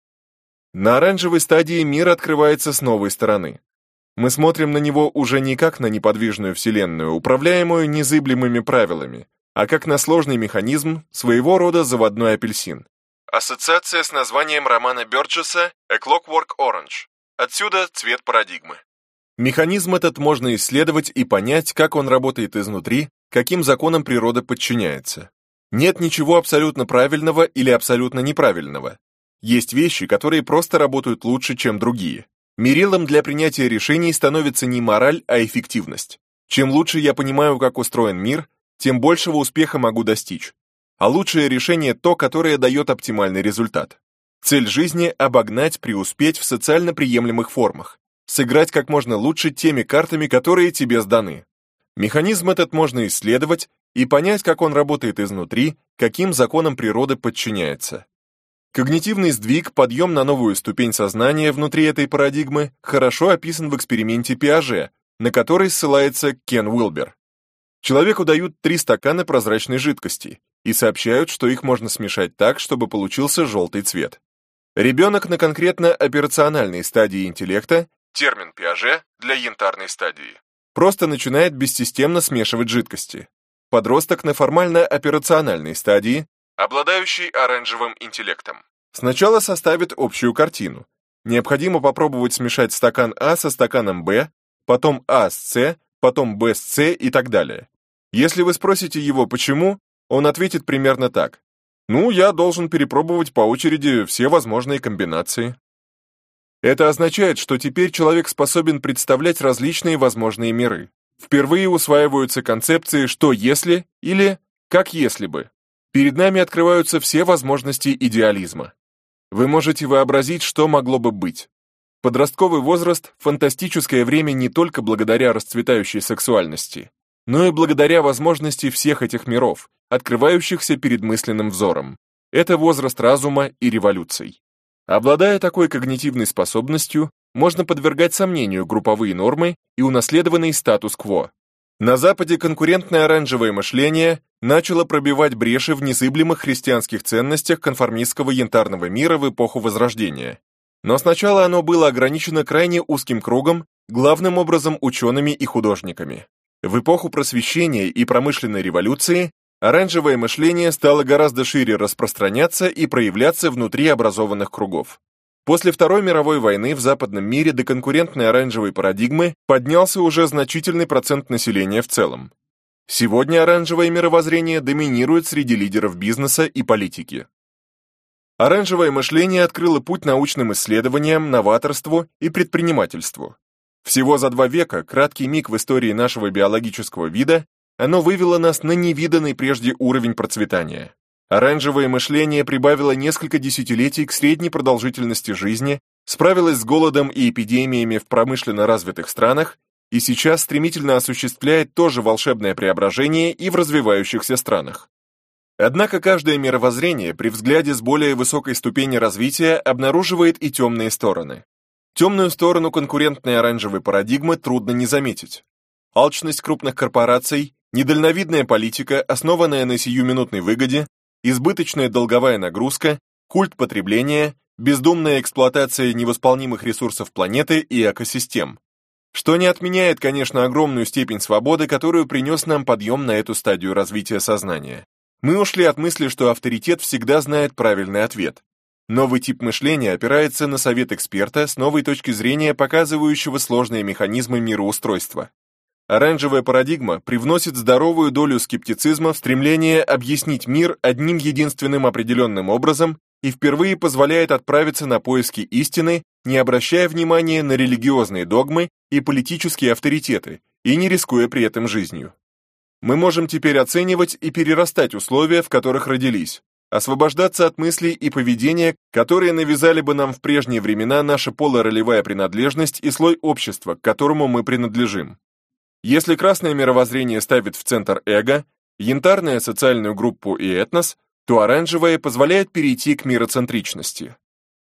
На оранжевой стадии мир открывается с новой стороны. Мы смотрим на него уже не как на неподвижную вселенную, управляемую незыблемыми правилами, а как на сложный механизм, своего рода заводной апельсин. Ассоциация с названием романа Бёрджесса «A Clockwork Orange». Отсюда цвет парадигмы. Механизм этот можно исследовать и понять, как он работает изнутри, каким законам природа подчиняется. Нет ничего абсолютно правильного или абсолютно неправильного. Есть вещи, которые просто работают лучше, чем другие. Мерилом для принятия решений становится не мораль, а эффективность. Чем лучше я понимаю, как устроен мир, тем большего успеха могу достичь. А лучшее решение то, которое дает оптимальный результат. Цель жизни – обогнать, преуспеть в социально приемлемых формах. Сыграть как можно лучше теми картами, которые тебе сданы. Механизм этот можно исследовать и понять, как он работает изнутри, каким законам природы подчиняется. Когнитивный сдвиг, подъем на новую ступень сознания внутри этой парадигмы хорошо описан в эксперименте Пиаже, на который ссылается Кен Уилбер. Человеку дают 3 стакана прозрачной жидкости и сообщают, что их можно смешать так, чтобы получился желтый цвет. Ребенок на конкретно операциональной стадии интеллекта, термин Пиаже для янтарной стадии, просто начинает бессистемно смешивать жидкости. Подросток на формально-операциональной стадии, обладающий оранжевым интеллектом, сначала составит общую картину. Необходимо попробовать смешать стакан А со стаканом Б, потом А с С, потом Б с С и так далее. Если вы спросите его почему, он ответит примерно так. Ну, я должен перепробовать по очереди все возможные комбинации. Это означает, что теперь человек способен представлять различные возможные миры. Впервые усваиваются концепции «что если» или «как если бы». Перед нами открываются все возможности идеализма. Вы можете вообразить, что могло бы быть. Подростковый возраст – фантастическое время не только благодаря расцветающей сексуальности, но и благодаря возможности всех этих миров, открывающихся перед мысленным взором. Это возраст разума и революций. Обладая такой когнитивной способностью, можно подвергать сомнению групповые нормы и унаследованный статус-кво. На Западе конкурентное оранжевое мышление начало пробивать бреши в незыблемых христианских ценностях конформистского янтарного мира в эпоху Возрождения. Но сначала оно было ограничено крайне узким кругом, главным образом учеными и художниками. В эпоху Просвещения и промышленной революции оранжевое мышление стало гораздо шире распространяться и проявляться внутри образованных кругов. После Второй мировой войны в западном мире до конкурентной оранжевой парадигмы поднялся уже значительный процент населения в целом. Сегодня оранжевое мировоззрение доминирует среди лидеров бизнеса и политики. Оранжевое мышление открыло путь научным исследованиям, новаторству и предпринимательству. Всего за 2 века, краткий миг в истории нашего биологического вида, оно вывело нас на невиданный прежде уровень процветания. Оранжевое мышление прибавило несколько десятилетий к средней продолжительности жизни, справилось с голодом и эпидемиями в промышленно развитых странах и сейчас стремительно осуществляет то же волшебное преображение и в развивающихся странах. Однако каждое мировоззрение при взгляде с более высокой ступени развития обнаруживает и темные стороны. Темную сторону конкурентной оранжевой парадигмы трудно не заметить. Алчность крупных корпораций, недальновидная политика, основанная на сиюминутной выгоде, избыточная долговая нагрузка, культ потребления, бездумная эксплуатация невосполнимых ресурсов планеты и экосистем. Что не отменяет, конечно, огромную степень свободы, которую принес нам подъем на эту стадию развития сознания. Мы ушли от мысли, что авторитет всегда знает правильный ответ. Новый тип мышления опирается на совет эксперта с новой точки зрения, показывающего сложные механизмы мироустройства. Оранжевая парадигма привносит здоровую долю скептицизма в стремление объяснить мир одним единственным определенным образом и впервые позволяет отправиться на поиски истины, не обращая внимания на религиозные догмы и политические авторитеты, и не рискуя при этом жизнью. Мы можем теперь оценивать и перерастать условия, в которых родились, освобождаться от мыслей и поведения, которые навязали бы нам в прежние времена наша полуролевая принадлежность и слой общества, к которому мы принадлежим. Если красное мировоззрение ставит в центр эго, янтарное — социальную группу и этнос, то оранжевое позволяет перейти к мироцентричности.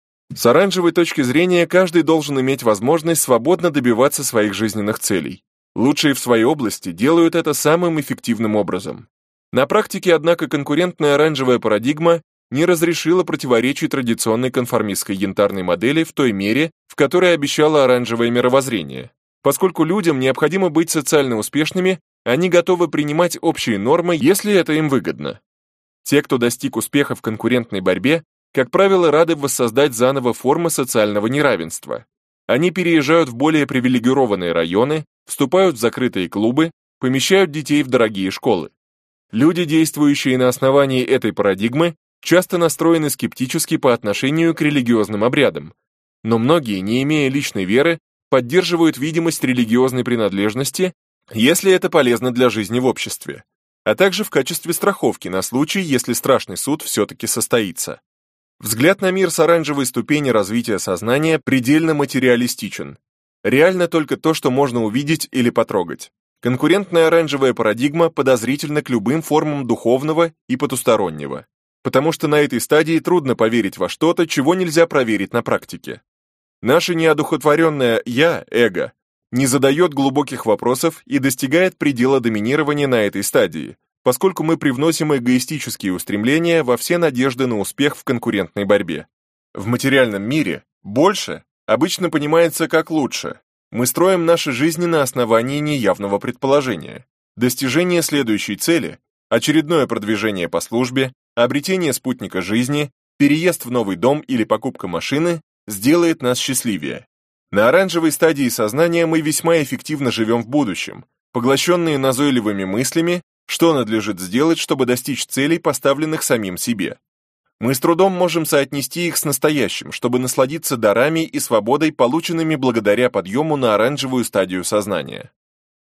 С оранжевой точки зрения каждый должен иметь возможность свободно добиваться своих жизненных целей. Лучшие в своей области делают это самым эффективным образом. На практике, однако, конкурентная оранжевая парадигма не разрешила противоречий традиционной конформистской янтарной модели в той мере, в которой обещало оранжевое мировоззрение. Поскольку людям необходимо быть социально успешными, они готовы принимать общие нормы, если это им выгодно. Те, кто достиг успеха в конкурентной борьбе, как правило, рады воссоздать заново формы социального неравенства. Они переезжают в более привилегированные районы, вступают в закрытые клубы, помещают детей в дорогие школы. Люди, действующие на основании этой парадигмы, часто настроены скептически по отношению к религиозным обрядам, но многие, не имея личной веры, поддерживают видимость религиозной принадлежности, если это полезно для жизни в обществе, а также в качестве страховки на случай, если страшный суд все-таки состоится. Взгляд на мир с оранжевой ступени развития сознания предельно материалистичен. Реально только то, что можно увидеть или потрогать. Конкурентная оранжевая парадигма подозрительна к любым формам духовного и потустороннего, потому что на этой стадии трудно поверить во что-то, чего нельзя проверить на практике. Наше неодухотворенное «я», эго, не задает глубоких вопросов и достигает предела доминирования на этой стадии, поскольку мы привносим эгоистические устремления во все надежды на успех в конкурентной борьбе. В материальном мире «больше» обычно понимается как «лучше». Мы строим наши жизни на основании неявного предположения. Достижение следующей цели, очередное продвижение по службе, обретение спутника жизни, переезд в новый дом или покупка машины сделает нас счастливее. На оранжевой стадии сознания мы весьма эффективно живем в будущем, поглощенные назойливыми мыслями, что надлежит сделать, чтобы достичь целей, поставленных самим себе. Мы с трудом можем соотнести их с настоящим, чтобы насладиться дарами и свободой, полученными благодаря подъему на оранжевую стадию сознания.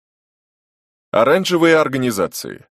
Оранжевые организации.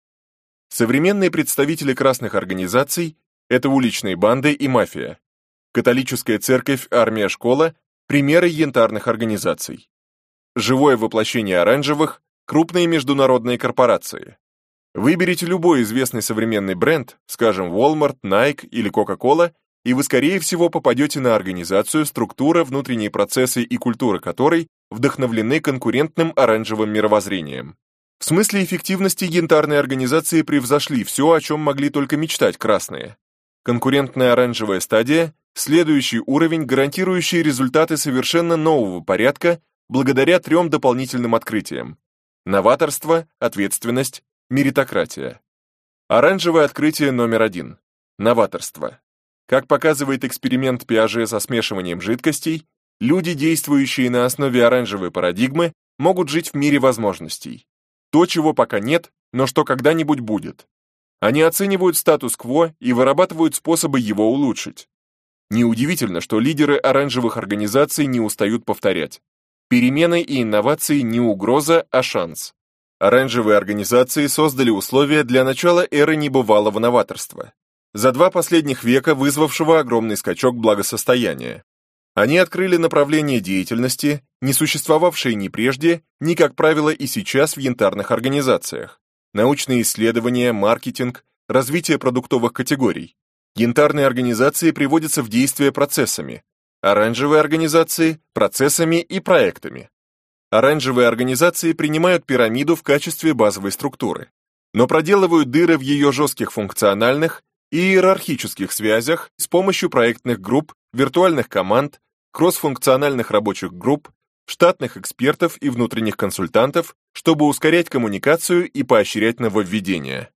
Современные представители красных организаций – это уличные банды и мафия. Католическая церковь, армия, школа – примеры янтарных организаций. Живое воплощение оранжевых – крупные международные корпорации. Выберите любой известный современный бренд, скажем, Walmart, Nike или Coca-Cola, и вы, скорее всего, попадете на организацию, структура, внутренние процессы и культура которой вдохновлены конкурентным оранжевым мировоззрением. В смысле эффективности янтарные организации превзошли все, о чем могли только мечтать красные. Конкурентная оранжевая стадия – следующий уровень, гарантирующий результаты совершенно нового порядка благодаря 3 дополнительным открытиям: новаторство, ответственность, меритократия. Оранжевое открытие номер 1. Новаторство. Как показывает эксперимент Пиаже со смешиванием жидкостей, люди, действующие на основе оранжевой парадигмы, могут жить в мире возможностей. То, чего пока нет, но что когда-нибудь будет. Они оценивают статус-кво и вырабатывают способы его улучшить. Неудивительно, что лидеры оранжевых организаций не устают повторять: перемены и инновации не угроза, а шанс. Оранжевые организации создали условия для начала эры небывалого новаторства, за 2 последних века вызвавшего огромный скачок благосостояния. Они открыли направления деятельности, не существовавшие ни прежде, ни, как правило, и сейчас в янтарных организациях: научные исследования, маркетинг, развитие продуктовых категорий. Янтарные организации приводятся в действие процессами, оранжевые организации – процессами и проектами. Оранжевые организации принимают пирамиду в качестве базовой структуры, но проделывают дыры в ее жестких функциональных и иерархических связях с помощью проектных групп, виртуальных команд, кроссфункциональных рабочих групп, штатных экспертов и внутренних консультантов, чтобы ускорять коммуникацию и поощрять нововведения.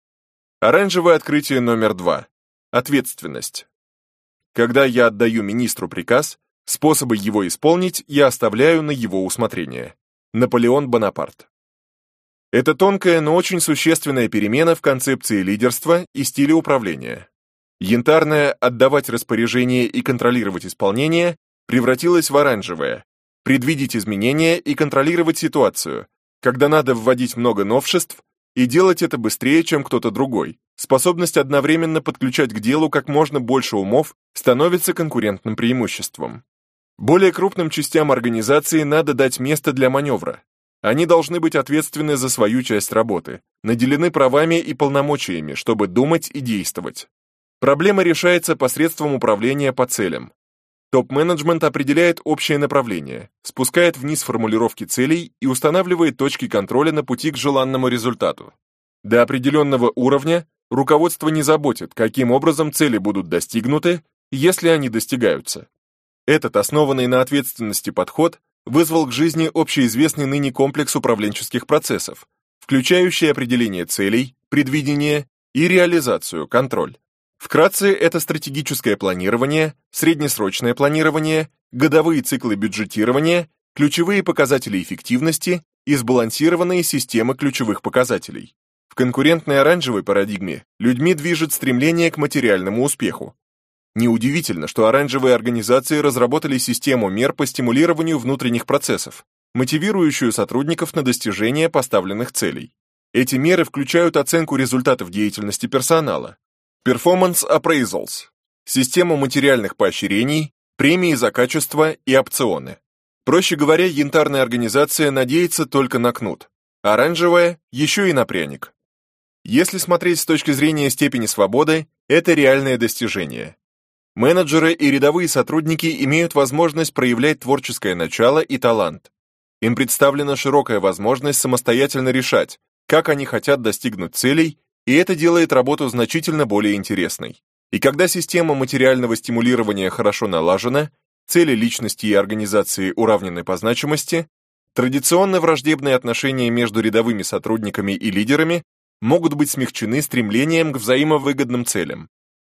Оранжевое открытие номер 2. Ответственность. Когда я отдаю министру приказ, способы его исполнить я оставляю на его усмотрение. Наполеон Бонапарт. Это тонкая, но очень существенная перемена в концепции лидерства и стиле управления. Янтарное «отдавать распоряжение и контролировать исполнение» превратилось в оранжевое «предвидеть изменения и контролировать ситуацию», когда надо вводить много новшеств и делать это быстрее, чем кто-то другой. Способность одновременно подключать к делу как можно больше умов становится конкурентным преимуществом. Более крупным частям организации надо дать место для маневра. Они должны быть ответственны за свою часть работы, наделены правами и полномочиями, чтобы думать и действовать. Проблема решается посредством управления по целям. Топ-менеджмент определяет общее направление, спускает вниз формулировки целей и устанавливает точки контроля на пути к желанному результату. До определенного уровня руководство не заботит, каким образом цели будут достигнуты, если они достигаются. Этот основанный на ответственности подход вызвал к жизни общеизвестный ныне комплекс управленческих процессов, включающий определение целей, предвидение и реализацию, контроль. Вкратце, это стратегическое планирование, среднесрочное планирование, годовые циклы бюджетирования, ключевые показатели эффективности и сбалансированные системы ключевых показателей. В конкурентной оранжевой парадигме людьми движет стремление к материальному успеху. Неудивительно, что оранжевые организации разработали систему мер по стимулированию внутренних процессов, мотивирующую сотрудников на достижение поставленных целей. Эти меры включают оценку результатов деятельности персонала, Performance Appraisals, систему материальных поощрений, премии за качество и опционы. Проще говоря, янтарная организация надеется только на кнут, оранжевая – еще и на пряник. Если смотреть с точки зрения степени свободы, это реальное достижение. Менеджеры и рядовые сотрудники имеют возможность проявлять творческое начало и талант. Им представлена широкая возможность самостоятельно решать, как они хотят достигнуть целей, и это делает работу значительно более интересной. И когда система материального стимулирования хорошо налажена, цели личности и организации уравнены по значимости, традиционно враждебные отношения между рядовыми сотрудниками и лидерами могут быть смягчены стремлением к взаимовыгодным целям.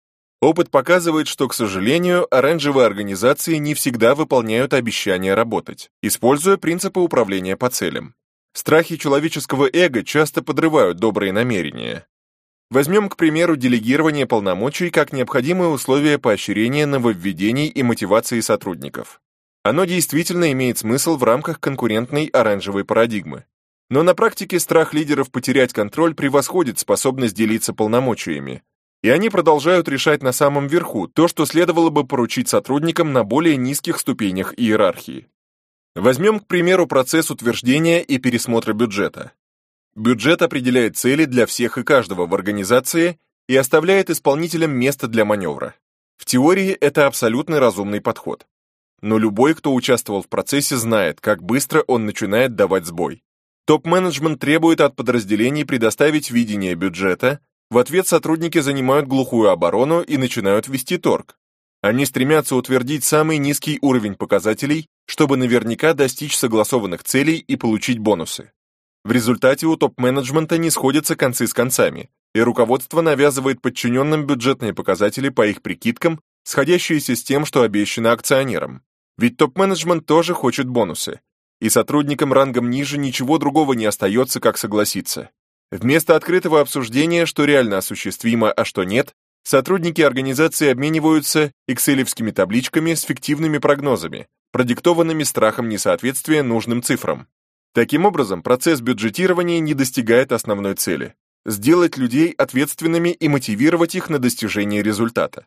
Опыт показывает, что, к сожалению, оранжевые организации не всегда выполняют обещания работать, используя принципы управления по целям. Страхи человеческого эго часто подрывают добрые намерения. Возьмем, к примеру, делегирование полномочий как необходимое условие поощрения нововведений и мотивации сотрудников. Оно действительно имеет смысл в рамках конкурентной оранжевой парадигмы. Но на практике страх лидеров потерять контроль превосходит способность делиться полномочиями, и они продолжают решать на самом верху то, что следовало бы поручить сотрудникам на более низких ступенях иерархии. Возьмем, к примеру, процесс утверждения и пересмотра бюджета. Бюджет определяет цели для всех и каждого в организации и оставляет исполнителям место для маневра. В теории это абсолютно разумный подход. Но любой, кто участвовал в процессе, знает, как быстро он начинает давать сбой. Топ-менеджмент требует от подразделений предоставить видение бюджета, в ответ сотрудники занимают глухую оборону и начинают вести торг. Они стремятся утвердить самый низкий уровень показателей, чтобы наверняка достичь согласованных целей и получить бонусы. В результате у топ-менеджмента не сходятся концы с концами, и руководство навязывает подчиненным бюджетные показатели по их прикидкам, сходящиеся с тем, что обещано акционерам. Ведь топ-менеджмент тоже хочет бонусы, и сотрудникам рангом ниже ничего другого не остается, как согласиться. Вместо открытого обсуждения, что реально осуществимо, а что нет, сотрудники организации обмениваются экселевскими табличками с фиктивными прогнозами, продиктованными страхом несоответствия нужным цифрам. Таким образом, процесс бюджетирования не достигает основной цели – сделать людей ответственными и мотивировать их на достижение результата.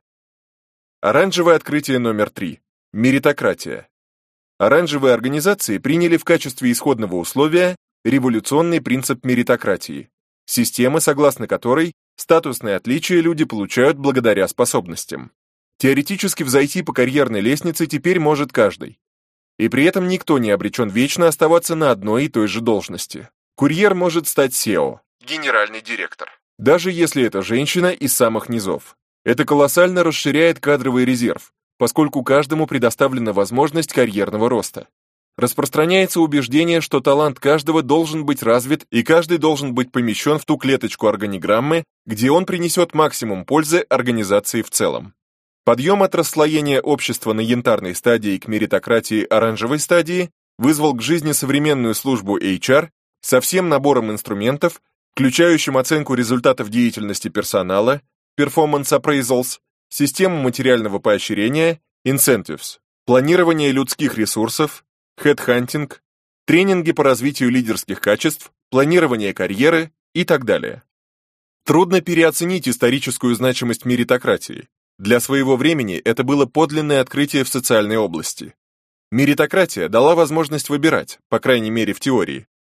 Оранжевое открытие номер 3. Меритократия. Оранжевые организации приняли в качестве исходного условия революционный принцип меритократии, система, согласно которой статусные отличия люди получают благодаря способностям. Теоретически взойти по карьерной лестнице теперь может каждый. И при этом никто не обречен вечно оставаться на одной и той же должности. Курьер может стать SEO, генеральный директор, даже если это женщина из самых низов. Это колоссально расширяет кадровый резерв, поскольку каждому предоставлена возможность карьерного роста. Распространяется убеждение, что талант каждого должен быть развит и каждый должен быть помещен в ту клеточку органиграммы, где он принесет максимум пользы организации в целом. Подъем от расслоения общества на янтарной стадии к меритократии оранжевой стадии вызвал к жизни современную службу HR со всем набором инструментов, включающим оценку результатов деятельности персонала, Performance Appraisals, систему материального поощрения, Incentives, планирование людских ресурсов, Headhunting, тренинги по развитию лидерских качеств, планирование карьеры и так далее. Трудно переоценить историческую значимость меритократии. Для своего времени это было подлинное открытие в социальной области. Меритократия дала возможность выбирать, по крайней мере в теории,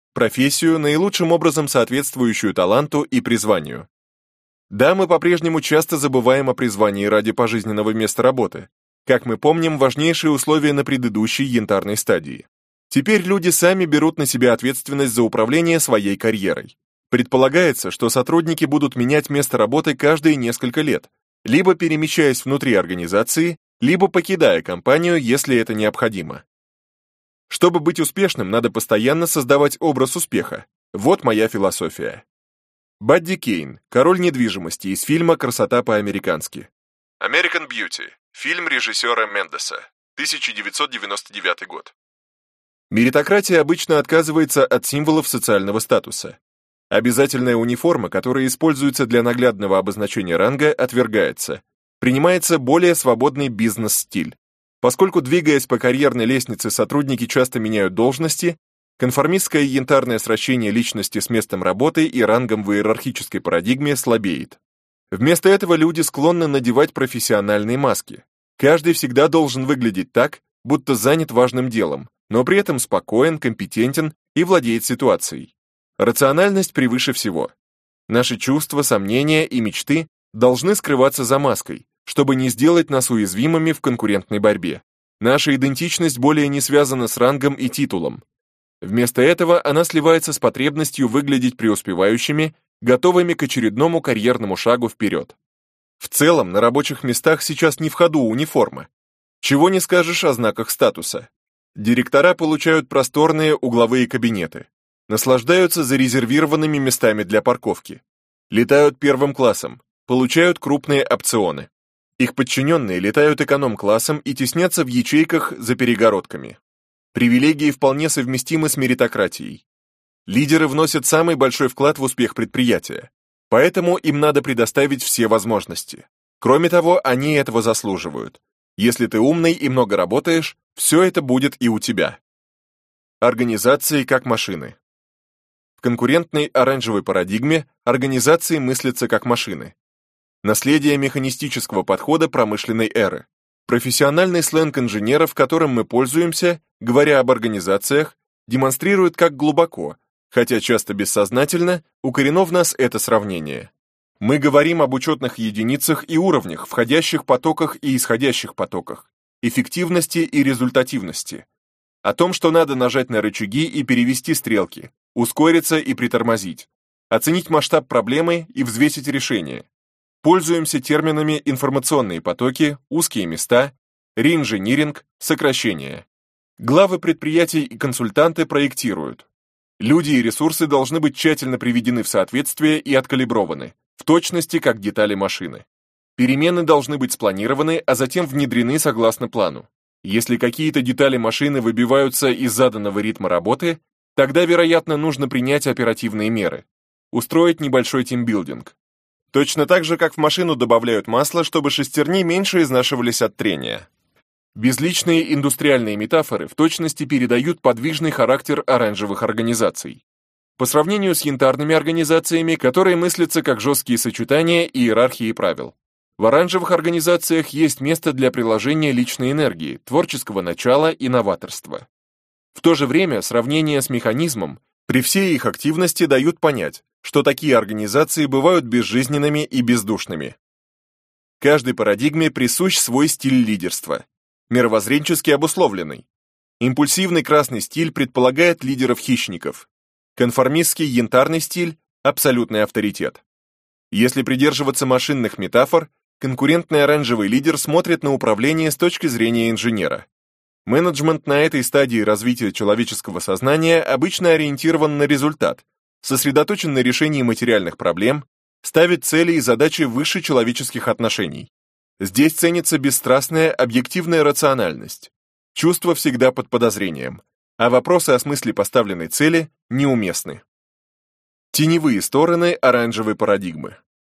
профессию, наилучшим образом соответствующую таланту и призванию. Да, мы по-прежнему часто забываем о призвании ради пожизненного места работы. Как мы помним, важнейшие условия на предыдущей янтарной стадии. Теперь люди сами берут на себя ответственность за управление своей карьерой. Предполагается, что сотрудники будут менять место работы каждые несколько лет, либо перемещаясь внутри организации, либо покидая компанию, если это необходимо. Чтобы быть успешным, надо постоянно создавать образ успеха. Вот моя философия. Бадди Кейн, король недвижимости, из фильма «Красота по-американски». American Beauty, фильм режиссера Мендеса, 1999 год. Меритократия обычно отказывается от символов социального статуса. Обязательная униформа, которая используется для наглядного обозначения ранга, отвергается. Принимается более свободный бизнес-стиль. Поскольку, двигаясь по карьерной лестнице, сотрудники часто меняют должности, конформистское янтарное сращение личности с местом работы и рангом в иерархической парадигме слабеет. Вместо этого люди склонны надевать профессиональные маски. Каждый всегда должен выглядеть так, будто занят важным делом, но при этом спокоен, компетентен и владеет ситуацией. Рациональность превыше всего. Наши чувства, сомнения и мечты должны скрываться за маской, чтобы не сделать нас уязвимыми в конкурентной борьбе. Наша идентичность более не связана с рангом и титулом. Вместо этого она сливается с потребностью выглядеть преуспевающими, готовыми к очередному карьерному шагу вперед. В целом, на рабочих местах сейчас не в ходу униформа. Чего не скажешь о знаках статуса. Директора получают просторные угловые кабинеты, наслаждаются зарезервированными местами для парковки, летают первым классом, получают крупные опционы. Их подчиненные летают эконом-классом и теснятся в ячейках за перегородками. Привилегии вполне совместимы с меритократией. Лидеры вносят самый большой вклад в успех предприятия, поэтому им надо предоставить все возможности. Кроме того, они этого заслуживают. Если ты умный и много работаешь, все это будет и у тебя. Организации как машины. В конкурентной оранжевой парадигме организации мыслятся как машины. Наследие механистического подхода промышленной эры. Профессиональный сленг инженеров, которым мы пользуемся, говоря об организациях, демонстрирует, как глубоко, хотя часто бессознательно, укорено в нас это сравнение. Мы говорим об учетных единицах и уровнях, входящих потоках и исходящих потоках, эффективности и результативности, о том, что надо нажать на рычаги и перевести стрелки, ускориться и притормозить, оценить масштаб проблемы и взвесить решение. Пользуемся терминами информационные потоки, узкие места, реинжиниринг, сокращение. Главы предприятий и консультанты проектируют. Люди и ресурсы должны быть тщательно приведены в соответствие и откалиброваны, в точности как детали машины. Перемены должны быть спланированы, а затем внедрены согласно плану. Если какие-то детали машины выбиваются из заданного ритма работы, тогда, вероятно, нужно принять оперативные меры. Устроить небольшой тимбилдинг. Точно так же, как в машину добавляют масло, чтобы шестерни меньше изнашивались от трения. Безличные индустриальные метафоры в точности передают подвижный характер оранжевых организаций. По сравнению с янтарными организациями, которые мыслятся как жесткие сочетания иерархии правил. В оранжевых организациях есть место для приложения личной энергии, творческого начала и новаторства. В то же время сравнение с механизмом при всей их активности дают понять, что такие организации бывают безжизненными и бездушными. Каждой парадигме присущ свой стиль лидерства, мировоззренчески обусловленный. Импульсивный красный стиль предполагает лидеров-хищников, конформистский янтарный стиль – абсолютный авторитет. Если придерживаться машинных метафор, конкурентный оранжевый лидер смотрит на управление с точки зрения инженера. Менеджмент на этой стадии развития человеческого сознания обычно ориентирован на результат, сосредоточен на решении материальных проблем, ставит цели и задачи выше человеческих отношений. Здесь ценится бесстрастная, объективная рациональность. Чувства всегда под подозрением, а вопросы о смысле поставленной цели неуместны. Теневые стороны оранжевой парадигмы.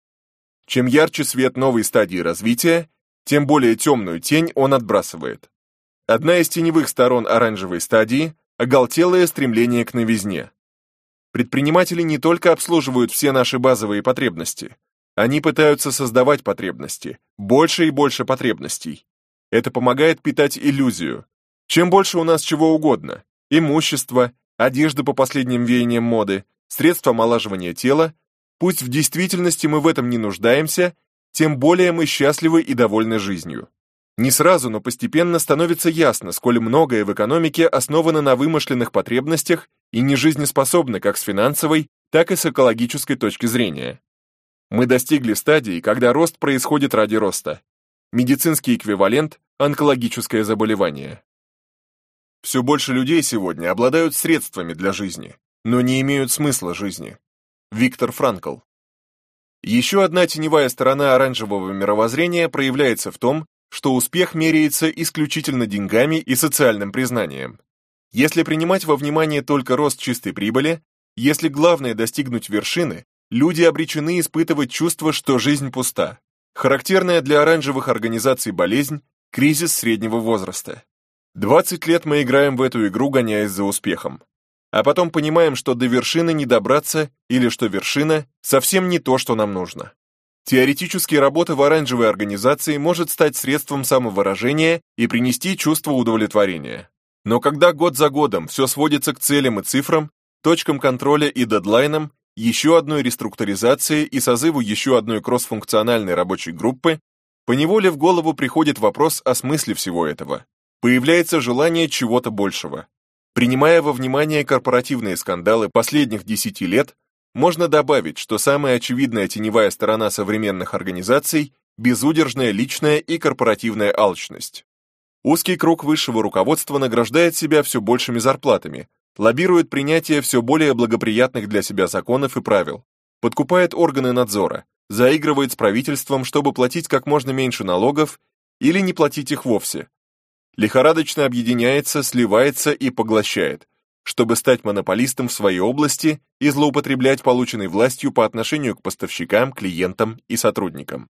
Чем ярче свет новой стадии развития, тем более темную тень он отбрасывает. Одна из теневых сторон оранжевой стадии – оголтелое стремление к новизне. Предприниматели не только обслуживают все наши базовые потребности, они пытаются создавать потребности, больше и больше потребностей. Это помогает питать иллюзию. Чем больше у нас чего угодно – имущества, одежда по последним веяниям моды, средства омолаживания тела, пусть в действительности мы в этом не нуждаемся, тем более мы счастливы и довольны жизнью. Не сразу, но постепенно становится ясно, сколь многое в экономике основано на вымышленных потребностях и не жизнеспособно как с финансовой, так и с экологической точки зрения. Мы достигли стадии, когда рост происходит ради роста. Медицинский эквивалент – онкологическое заболевание. Все больше людей сегодня обладают средствами для жизни, но не имеют смысла жизни. Виктор Франкл. Еще одна теневая сторона оранжевого мировоззрения проявляется в том, что успех меряется исключительно деньгами и социальным признанием. Если принимать во внимание только рост чистой прибыли, если главное достигнуть вершины, люди обречены испытывать чувство, что жизнь пуста. Характерная для оранжевых организаций болезнь – кризис среднего возраста. 20 лет мы играем в эту игру, гоняясь за успехом. А потом понимаем, что до вершины не добраться или что вершина совсем не то, что нам нужно. Теоретически работа в оранжевой организации может стать средством самовыражения и принести чувство удовлетворения. Но когда год за годом все сводится к целям и цифрам, точкам контроля и дедлайнам, еще одной реструктуризации и созыву еще одной кроссфункциональной рабочей группы, поневоле в голову приходит вопрос о смысле всего этого. Появляется желание чего-то большего. Принимая во внимание корпоративные скандалы последних 10 лет, можно добавить, что самая очевидная теневая сторона современных организаций – безудержная личная и корпоративная алчность. Узкий круг высшего руководства награждает себя все большими зарплатами, лоббирует принятие все более благоприятных для себя законов и правил, подкупает органы надзора, заигрывает с правительством, чтобы платить как можно меньше налогов или не платить их вовсе, лихорадочно объединяется, сливается и поглощает, чтобы стать монополистом в своей области и злоупотреблять полученной властью по отношению к поставщикам, клиентам и сотрудникам.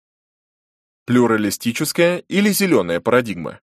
Плюралистическая или зеленая парадигма.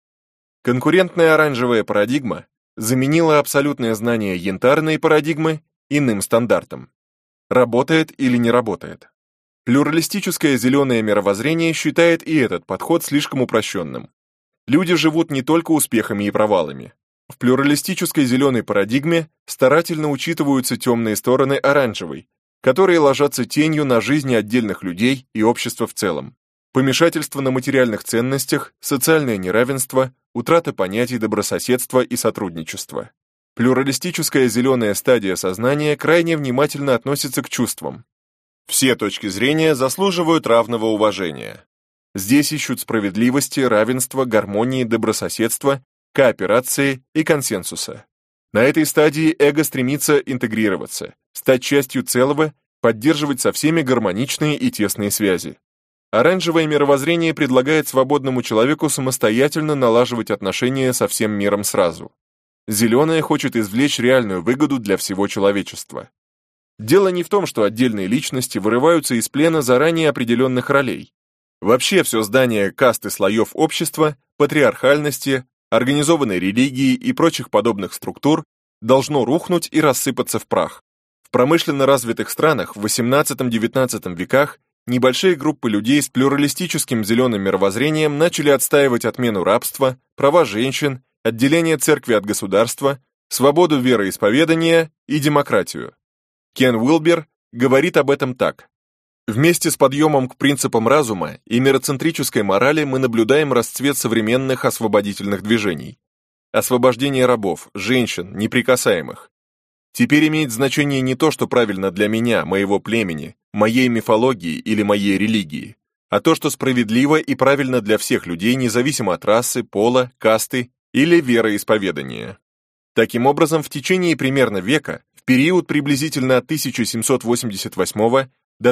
Конкурентная оранжевая парадигма заменила абсолютное знание янтарной парадигмы иным стандартом. Работает или не работает. Плюралистическое зеленое мировоззрение считает и этот подход слишком упрощенным. Люди живут не только успехами и провалами. В плюралистической зеленой парадигме старательно учитываются темные стороны оранжевой, которые ложатся тенью на жизни отдельных людей и общества в целом. Помешательство на материальных ценностях, социальное неравенство, утрата понятий добрососедства и сотрудничества. Плюралистическая зеленая стадия сознания крайне внимательно относится к чувствам. Все точки зрения заслуживают равного уважения. Здесь ищут справедливости, равенства, гармонии, добрососедства, кооперации и консенсуса. На этой стадии эго стремится интегрироваться, стать частью целого, поддерживать со всеми гармоничные и тесные связи. Оранжевое мировоззрение предлагает свободному человеку самостоятельно налаживать отношения со всем миром сразу. Зеленое хочет извлечь реальную выгоду для всего человечества. Дело не в том, что отдельные личности вырываются из плена заранее определенных ролей. Вообще все здание касты слоев общества, патриархальности, организованной религии и прочих подобных структур должно рухнуть и рассыпаться в прах. В промышленно развитых странах в XVIII-XIX веках небольшие группы людей с плюралистическим зеленым мировоззрением начали отстаивать отмену рабства, права женщин, отделение церкви от государства, свободу вероисповедания и демократию. Кен Уилбер говорит об этом так. Вместе с подъемом к принципам разума и мироцентрической морали мы наблюдаем расцвет современных освободительных движений. Освобождение рабов, женщин, неприкасаемых. Теперь имеет значение не то, что правильно для меня, моего племени, моей мифологии или моей религии, а то, что справедливо и правильно для всех людей, независимо от расы, пола, касты или вероисповедания. Таким образом, в течение примерно века, в период приблизительно от 1788 до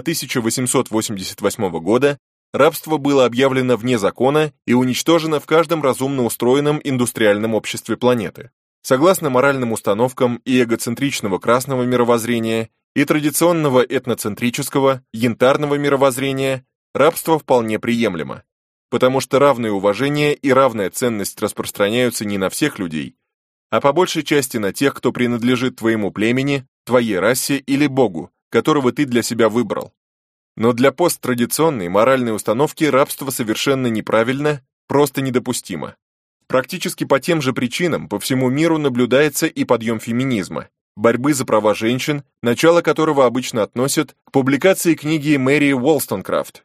1888 года, рабство было объявлено вне закона и уничтожено в каждом разумно устроенном индустриальном обществе планеты. Согласно моральным установкам и эгоцентричного красного мировоззрения, и традиционного этноцентрического, янтарного мировоззрения, рабство вполне приемлемо, потому что равное уважение и равная ценность распространяются не на всех людей, а по большей части на тех, кто принадлежит твоему племени, твоей расе или богу, которого ты для себя выбрал. Но для посттрадиционной моральной установки рабство совершенно неправильно, просто недопустимо. Практически по тем же причинам по всему миру наблюдается и подъем феминизма, борьбы за права женщин, начало которого обычно относят к публикации книги Мэри Уолстонкрафт,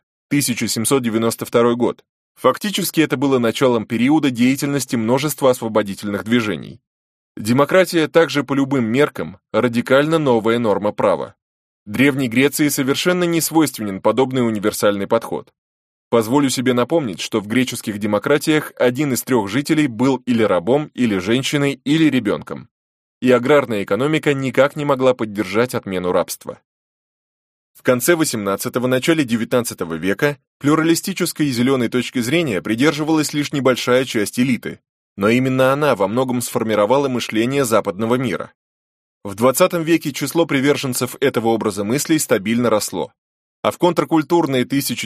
1792 год. Фактически это было началом периода деятельности множества освободительных движений. Демократия также по любым меркам радикально новая норма права. Древней Греции совершенно не свойственен подобный универсальный подход. Позволю себе напомнить, что в греческих демократиях один из 3 жителей был или рабом, или женщиной, или ребенком. И аграрная экономика никак не могла поддержать отмену рабства. В конце XVIII – начале XIX века плюралистической и зеленой точки зрения придерживалась лишь небольшая часть элиты, но именно она во многом сформировала мышление западного мира. В XX веке число приверженцев этого образа мыслей стабильно росло, а в контркультурные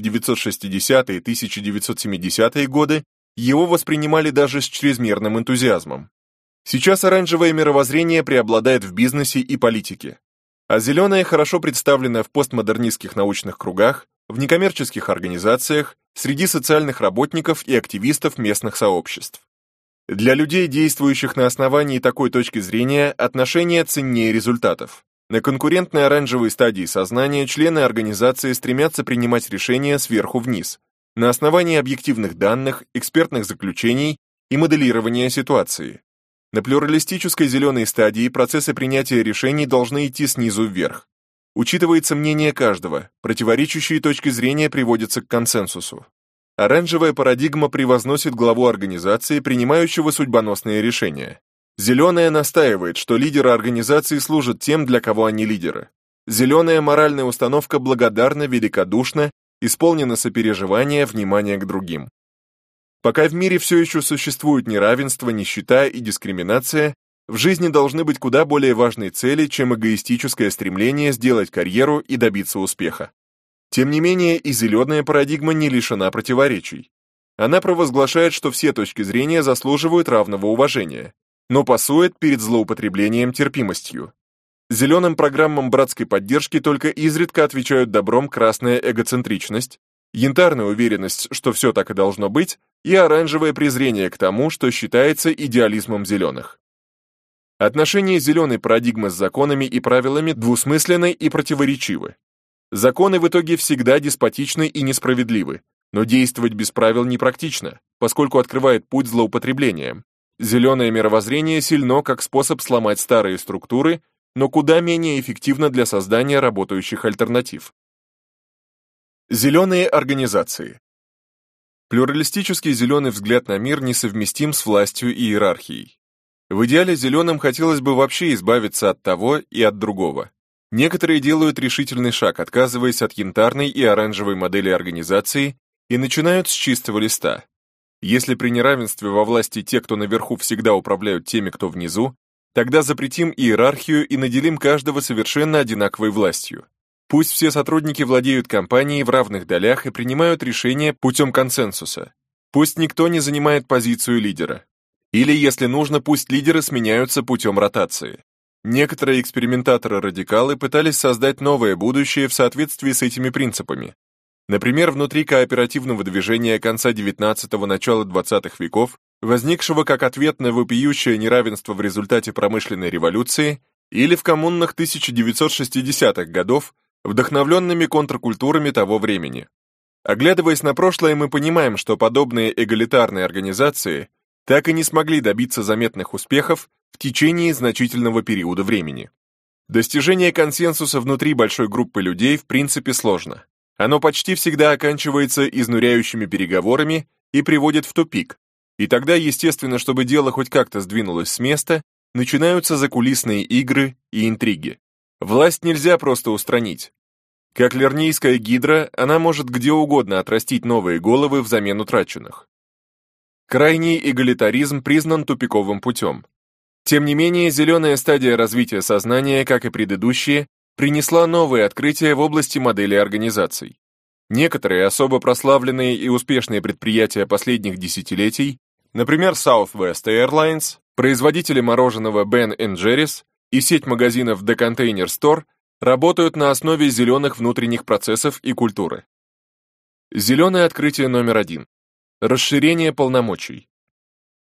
1960-е и 1970-е годы его воспринимали даже с чрезмерным энтузиазмом. Сейчас оранжевое мировоззрение преобладает в бизнесе и политике, а зеленое хорошо представлено в постмодернистских научных кругах, в некоммерческих организациях, среди социальных работников и активистов местных сообществ. Для людей, действующих на основании такой точки зрения, отношения ценнее результатов. На конкурентной оранжевой стадии сознания члены организации стремятся принимать решения сверху вниз, на основании объективных данных, экспертных заключений и моделирования ситуации. На плюралистической зеленой стадии процессы принятия решений должны идти снизу вверх. Учитывается мнение каждого, противоречащие точки зрения приводятся к консенсусу. Оранжевая парадигма превозносит главу организации, принимающего судьбоносные решения. Зеленая настаивает, что лидеры организации служат тем, для кого они лидеры. Зеленая моральная установка благодарна, великодушна, исполнена сопереживания, внимания к другим. Пока в мире все еще существует неравенство, нищета и дискриминация, в жизни должны быть куда более важные цели, чем эгоистическое стремление сделать карьеру и добиться успеха. Тем не менее, и зеленая парадигма не лишена противоречий. Она провозглашает, что все точки зрения заслуживают равного уважения, но пасует перед злоупотреблением терпимостью. Зеленым программам братской поддержки только изредка отвечают добром красная эгоцентричность, янтарная уверенность, что все так и должно быть, и оранжевое презрение к тому, что считается идеализмом зеленых. Отношения зеленой парадигмы с законами и правилами двусмысленны и противоречивы. Законы в итоге всегда деспотичны и несправедливы, но действовать без правил непрактично, поскольку открывает путь злоупотреблениям. Зеленое мировоззрение сильно как способ сломать старые структуры, но куда менее эффективно для создания работающих альтернатив. Зеленые организации. Плюралистический зеленый взгляд на мир несовместим с властью и иерархией. В идеале зеленым хотелось бы вообще избавиться от того и от другого. Некоторые делают решительный шаг, отказываясь от янтарной и оранжевой модели организации, и начинают с чистого листа. Если при неравенстве во власти те, кто наверху, всегда управляют теми, кто внизу, тогда запретим иерархию и наделим каждого совершенно одинаковой властью. Пусть все сотрудники владеют компанией в равных долях и принимают решения путем консенсуса. Пусть никто не занимает позицию лидера. Или, если нужно, пусть лидеры сменяются путем ротации. Некоторые экспериментаторы-радикалы пытались создать новое будущее в соответствии с этими принципами. Например, внутри кооперативного движения конца XIX – начала XX веков, возникшего как ответ на вопиющее неравенство в результате промышленной революции, или в коммунных 1960-х годов, вдохновленными контркультурами того времени. Оглядываясь на прошлое, мы понимаем, что подобные эгалитарные организации так и не смогли добиться заметных успехов в течение значительного периода времени. Достижение консенсуса внутри большой группы людей в принципе сложно. Оно почти всегда оканчивается изнуряющими переговорами и приводит в тупик. И тогда, естественно, чтобы дело хоть как-то сдвинулось с места, начинаются закулисные игры и интриги. Власть нельзя просто устранить. Как лернейская гидра, она может где угодно отрастить новые головы взамен утраченных. Крайний эгалитаризм признан тупиковым путем. Тем не менее, зеленая стадия развития сознания, как и предыдущие, принесла новые открытия в области модели организаций. Некоторые особо прославленные и успешные предприятия последних десятилетий, например, Southwest Airlines, производители мороженого Ben & Jerry's и сеть магазинов The Container Store, работают на основе зеленых внутренних процессов и культуры. Зеленое открытие номер 1. Расширение полномочий.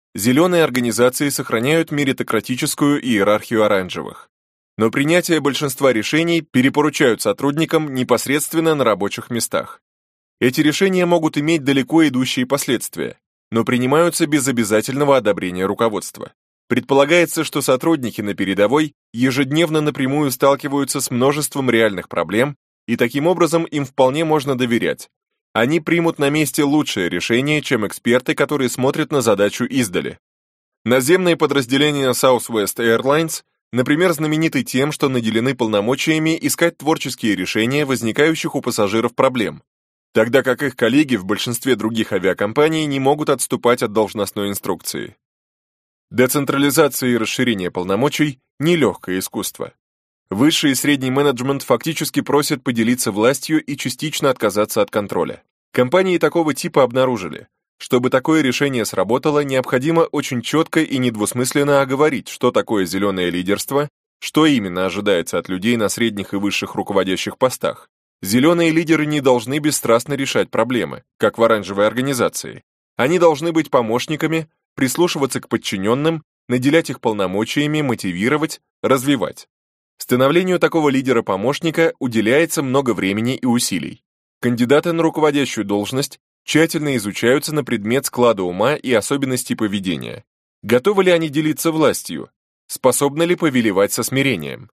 Зеленые организации сохраняют меритократическую иерархию оранжевых. Но принятие большинства решений перепоручают сотрудникам непосредственно на рабочих местах. Эти решения могут иметь далеко идущие последствия, но принимаются без обязательного одобрения руководства. Предполагается, что сотрудники на передовой ежедневно напрямую сталкиваются с множеством реальных проблем, и таким образом им вполне можно доверять. Они примут на месте лучшее решение, чем эксперты, которые смотрят на задачу издали. Наземные подразделения Southwest Airlines, например, знамениты тем, что наделены полномочиями искать творческие решения возникающих у пассажиров проблем, тогда как их коллеги в большинстве других авиакомпаний не могут отступать от должностной инструкции. Децентрализация и расширение полномочий – нелегкое искусство. Высший и средний менеджмент фактически просят поделиться властью и частично отказаться от контроля. Компании такого типа обнаружили, чтобы такое решение сработало, необходимо очень четко и недвусмысленно оговорить, что такое зеленое лидерство, что именно ожидается от людей на средних и высших руководящих постах. Зеленые лидеры не должны бесстрастно решать проблемы, как в оранжевой организации. Они должны быть помощниками, прислушиваться к подчиненным, наделять их полномочиями, мотивировать, развивать. Становлению такого лидера-помощника уделяется много времени и усилий. Кандидаты на руководящую должность тщательно изучаются на предмет склада ума и особенностей поведения. Готовы ли они делиться властью? Способны ли повелевать со смирением?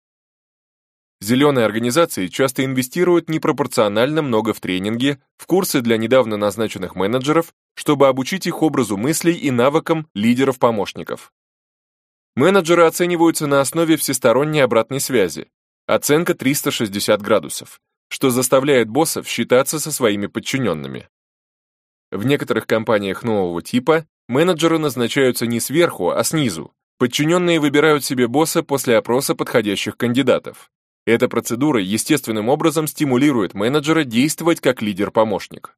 Зеленые организации часто инвестируют непропорционально много в тренинги, в курсы для недавно назначенных менеджеров, чтобы обучить их образу мыслей и навыкам лидеров-помощников. Менеджеры оцениваются на основе всесторонней обратной связи, оценка 360 градусов, что заставляет боссов считаться со своими подчиненными. В некоторых компаниях нового типа менеджеры назначаются не сверху, а снизу. Подчиненные выбирают себе босса после опроса подходящих кандидатов. Эта процедура естественным образом стимулирует менеджера действовать как лидер-помощник.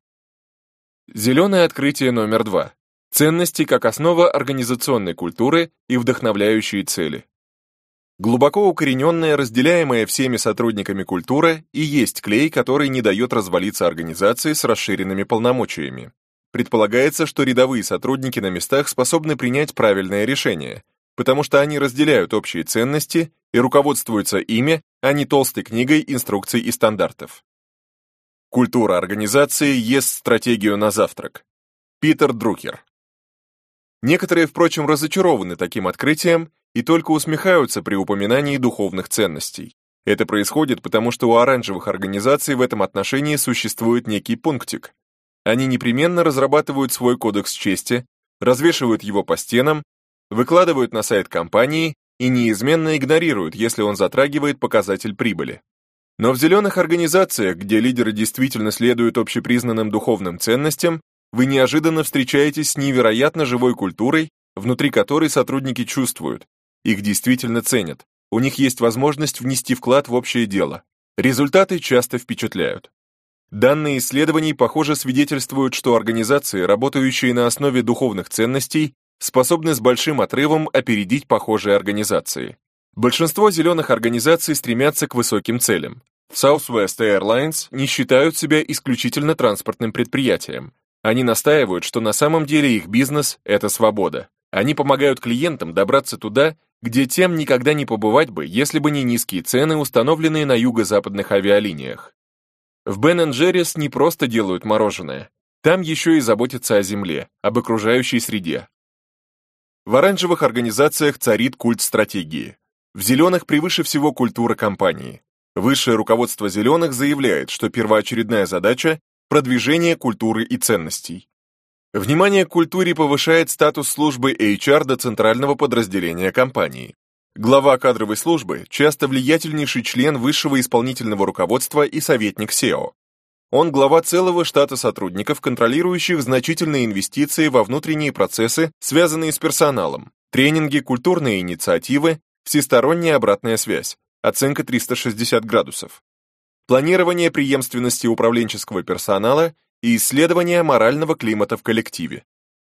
Зеленое открытие номер 2. Ценности как основа организационной культуры и вдохновляющие цели. Глубоко укорененная, разделяемая всеми сотрудниками культура и есть клей, который не дает развалиться организации с расширенными полномочиями. Предполагается, что рядовые сотрудники на местах способны принять правильное решение, потому что они разделяют общие ценности и руководствуются ими, а не толстой книгой инструкций и стандартов. Культура организации ест стратегию на завтрак. Питер Друкер. Некоторые, впрочем, разочарованы таким открытием и только усмехаются при упоминании духовных ценностей. Это происходит потому, что у оранжевых организаций в этом отношении существует некий пунктик. Они непременно разрабатывают свой кодекс чести, развешивают его по стенам, выкладывают на сайт компании и неизменно игнорируют, если он затрагивает показатель прибыли. Но в зеленых организациях, где лидеры действительно следуют общепризнанным духовным ценностям, вы неожиданно встречаетесь с невероятно живой культурой, внутри которой сотрудники чувствуют, их действительно ценят, у них есть возможность внести вклад в общее дело. Результаты часто впечатляют. Данные исследований, похоже, свидетельствуют, что организации, работающие на основе духовных ценностей, способны с большим отрывом опередить похожие организации. Большинство зеленых организаций стремятся к высоким целям. В Southwest Airlines не считают себя исключительно транспортным предприятием. Они настаивают, что на самом деле их бизнес – это свобода. Они помогают клиентам добраться туда, где тем никогда не побывать бы, если бы не низкие цены, установленные на юго-западных авиалиниях. В Ben & Jerry's не просто делают мороженое, там еще и заботятся о земле, об окружающей среде. В оранжевых организациях царит культ стратегии. В зеленых превыше всего культура компании. Высшее руководство зеленых заявляет, что первоочередная задача – продвижение культуры и ценностей. Внимание к культуре повышает статус службы HR до центрального подразделения компании. Глава кадровой службы – часто влиятельнейший член высшего исполнительного руководства и советник SEO. Он глава целого штата сотрудников, контролирующих значительные инвестиции во внутренние процессы, связанные с персоналом, тренинги, культурные инициативы, всесторонняя обратная связь, оценка 360 градусов, планирование преемственности управленческого персонала и исследование морального климата в коллективе.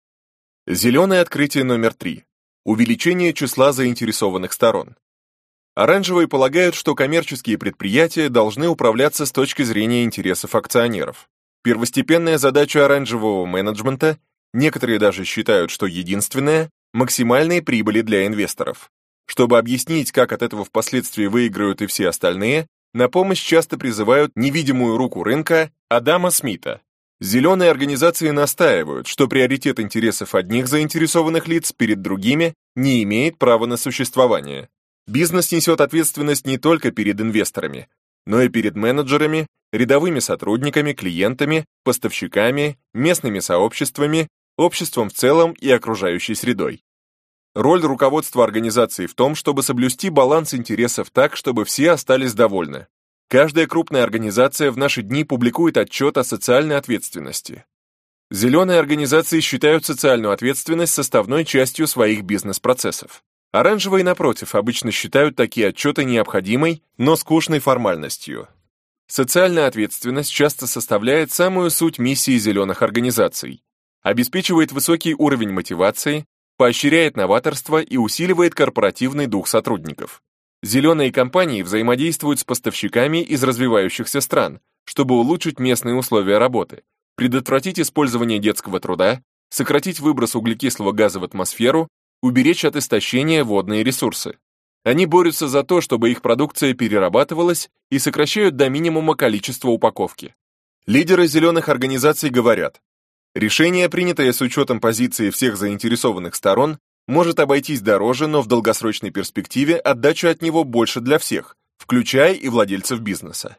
Зеленое открытие номер 3. Увеличение числа заинтересованных сторон. Оранжевые полагают, что коммерческие предприятия должны управляться с точки зрения интересов акционеров. Первостепенная задача оранжевого менеджмента, некоторые даже считают, что единственная, максимальные прибыли для инвесторов. Чтобы объяснить, как от этого впоследствии выиграют и все остальные, на помощь часто призывают невидимую руку рынка Адама Смита. Зеленые организации настаивают, что приоритет интересов одних заинтересованных лиц перед другими не имеет права на существование. Бизнес несет ответственность не только перед инвесторами, но и перед менеджерами, рядовыми сотрудниками, клиентами, поставщиками, местными сообществами, обществом в целом и окружающей средой. Роль руководства организации в том, чтобы соблюсти баланс интересов так, чтобы все остались довольны. Каждая крупная организация в наши дни публикует отчет о социальной ответственности. Зеленые организации считают социальную ответственность составной частью своих бизнес-процессов. Оранжевые, напротив, обычно считают такие отчеты необходимой, но скучной формальностью. Социальная ответственность часто составляет самую суть миссии зеленых организаций, обеспечивает высокий уровень мотивации, поощряет новаторство и усиливает корпоративный дух сотрудников. Зеленые компании взаимодействуют с поставщиками из развивающихся стран, чтобы улучшить местные условия работы, предотвратить использование детского труда, сократить выброс углекислого газа в атмосферу, уберечь от истощения водные ресурсы. Они борются за то, чтобы их продукция перерабатывалась и сокращают до минимума количество упаковки. Лидеры зеленых организаций говорят, решение, принятое с учетом позиции всех заинтересованных сторон, может обойтись дороже, но в долгосрочной перспективе отдача от него больше для всех, включая и владельцев бизнеса.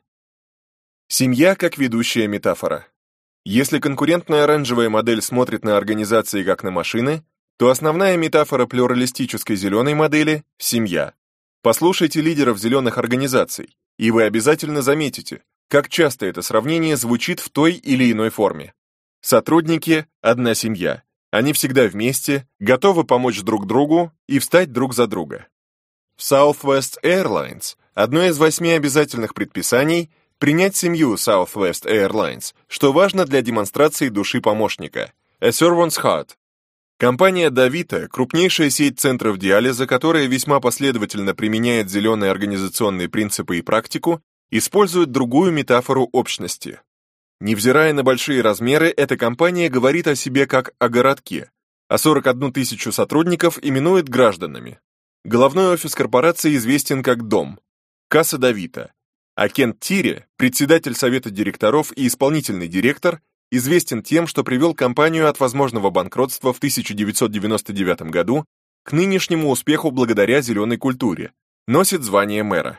Семья как ведущая метафора. Если конкурентная оранжевая модель смотрит на организации как на машины, то основная метафора плюралистической зеленой модели – семья. Послушайте лидеров зеленых организаций, и вы обязательно заметите, как часто это сравнение звучит в той или иной форме. Сотрудники – одна семья. Они всегда вместе, готовы помочь друг другу и встать друг за друга. В Southwest Airlines одно из 8 обязательных предписаний – принять семью Southwest Airlines, что важно для демонстрации души помощника – A Servant's Heart. Компания DaVita, крупнейшая сеть центров диализа, которая весьма последовательно применяет зеленые организационные принципы и практику, использует другую метафору общности. Невзирая на большие размеры, эта компания говорит о себе как о городке, а 41 тысячу сотрудников именует гражданами. Головной офис корпорации известен как Дом, Касса DaVita, а Кент Тире, председатель совета директоров и исполнительный директор, известен тем, что привел компанию от возможного банкротства в 1999 году к нынешнему успеху благодаря зеленой культуре, носит звание мэра.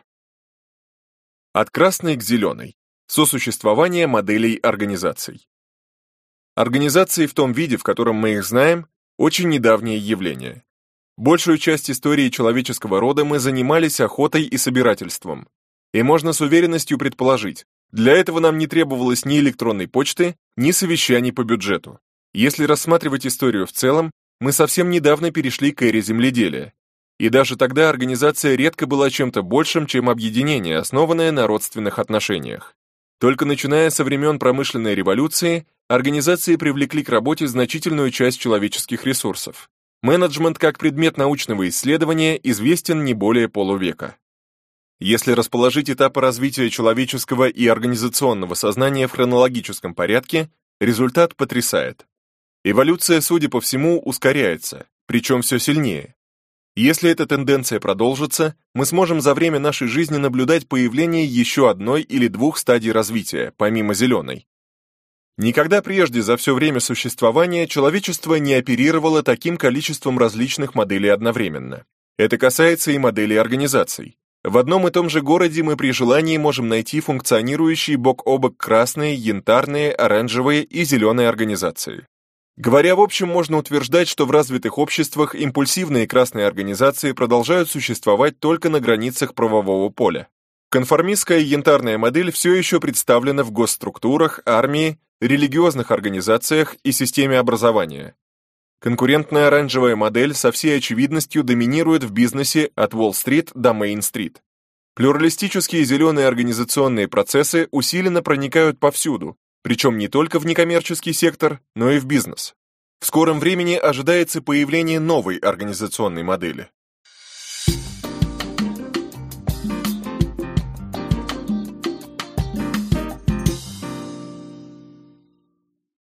От красной к зеленой. Сосуществование моделей организаций. Организации в том виде, в котором мы их знаем, очень недавнее явление. Большую часть истории человеческого рода мы занимались охотой и собирательством. И можно с уверенностью предположить, для этого нам не требовалось ни электронной почты, ни совещаний по бюджету. Если рассматривать историю в целом, мы совсем недавно перешли к эре земледелия. И даже тогда организация редко была чем-то большим, чем объединение, основанное на родственных отношениях. Только начиная со времен промышленной революции, организации привлекли к работе значительную часть человеческих ресурсов. Менеджмент как предмет научного исследования известен не более полувека. Если расположить этапы развития человеческого и организационного сознания в хронологическом порядке, результат потрясает. Эволюция, судя по всему, ускоряется, причем все сильнее. Если эта тенденция продолжится, мы сможем за время нашей жизни наблюдать появление еще одной или двух стадий развития, помимо зеленой. Никогда прежде за все время существования человечество не оперировало таким количеством различных моделей одновременно. Это касается и моделей организаций. В одном и том же городе мы при желании можем найти функционирующие бок о бок красные, янтарные, оранжевые и зеленые организации. Говоря в общем, можно утверждать, что в развитых обществах импульсивные красные организации продолжают существовать только на границах правового поля. Конформистская янтарная модель все еще представлена в госструктурах, армии, религиозных организациях и системе образования. Конкурентная оранжевая модель со всей очевидностью доминирует в бизнесе от Уолл-стрит до Мейн-стрит. Плюралистические зеленые организационные процессы усиленно проникают повсюду, причем не только в некоммерческий сектор, но и в бизнес. В скором времени ожидается появление новой организационной модели.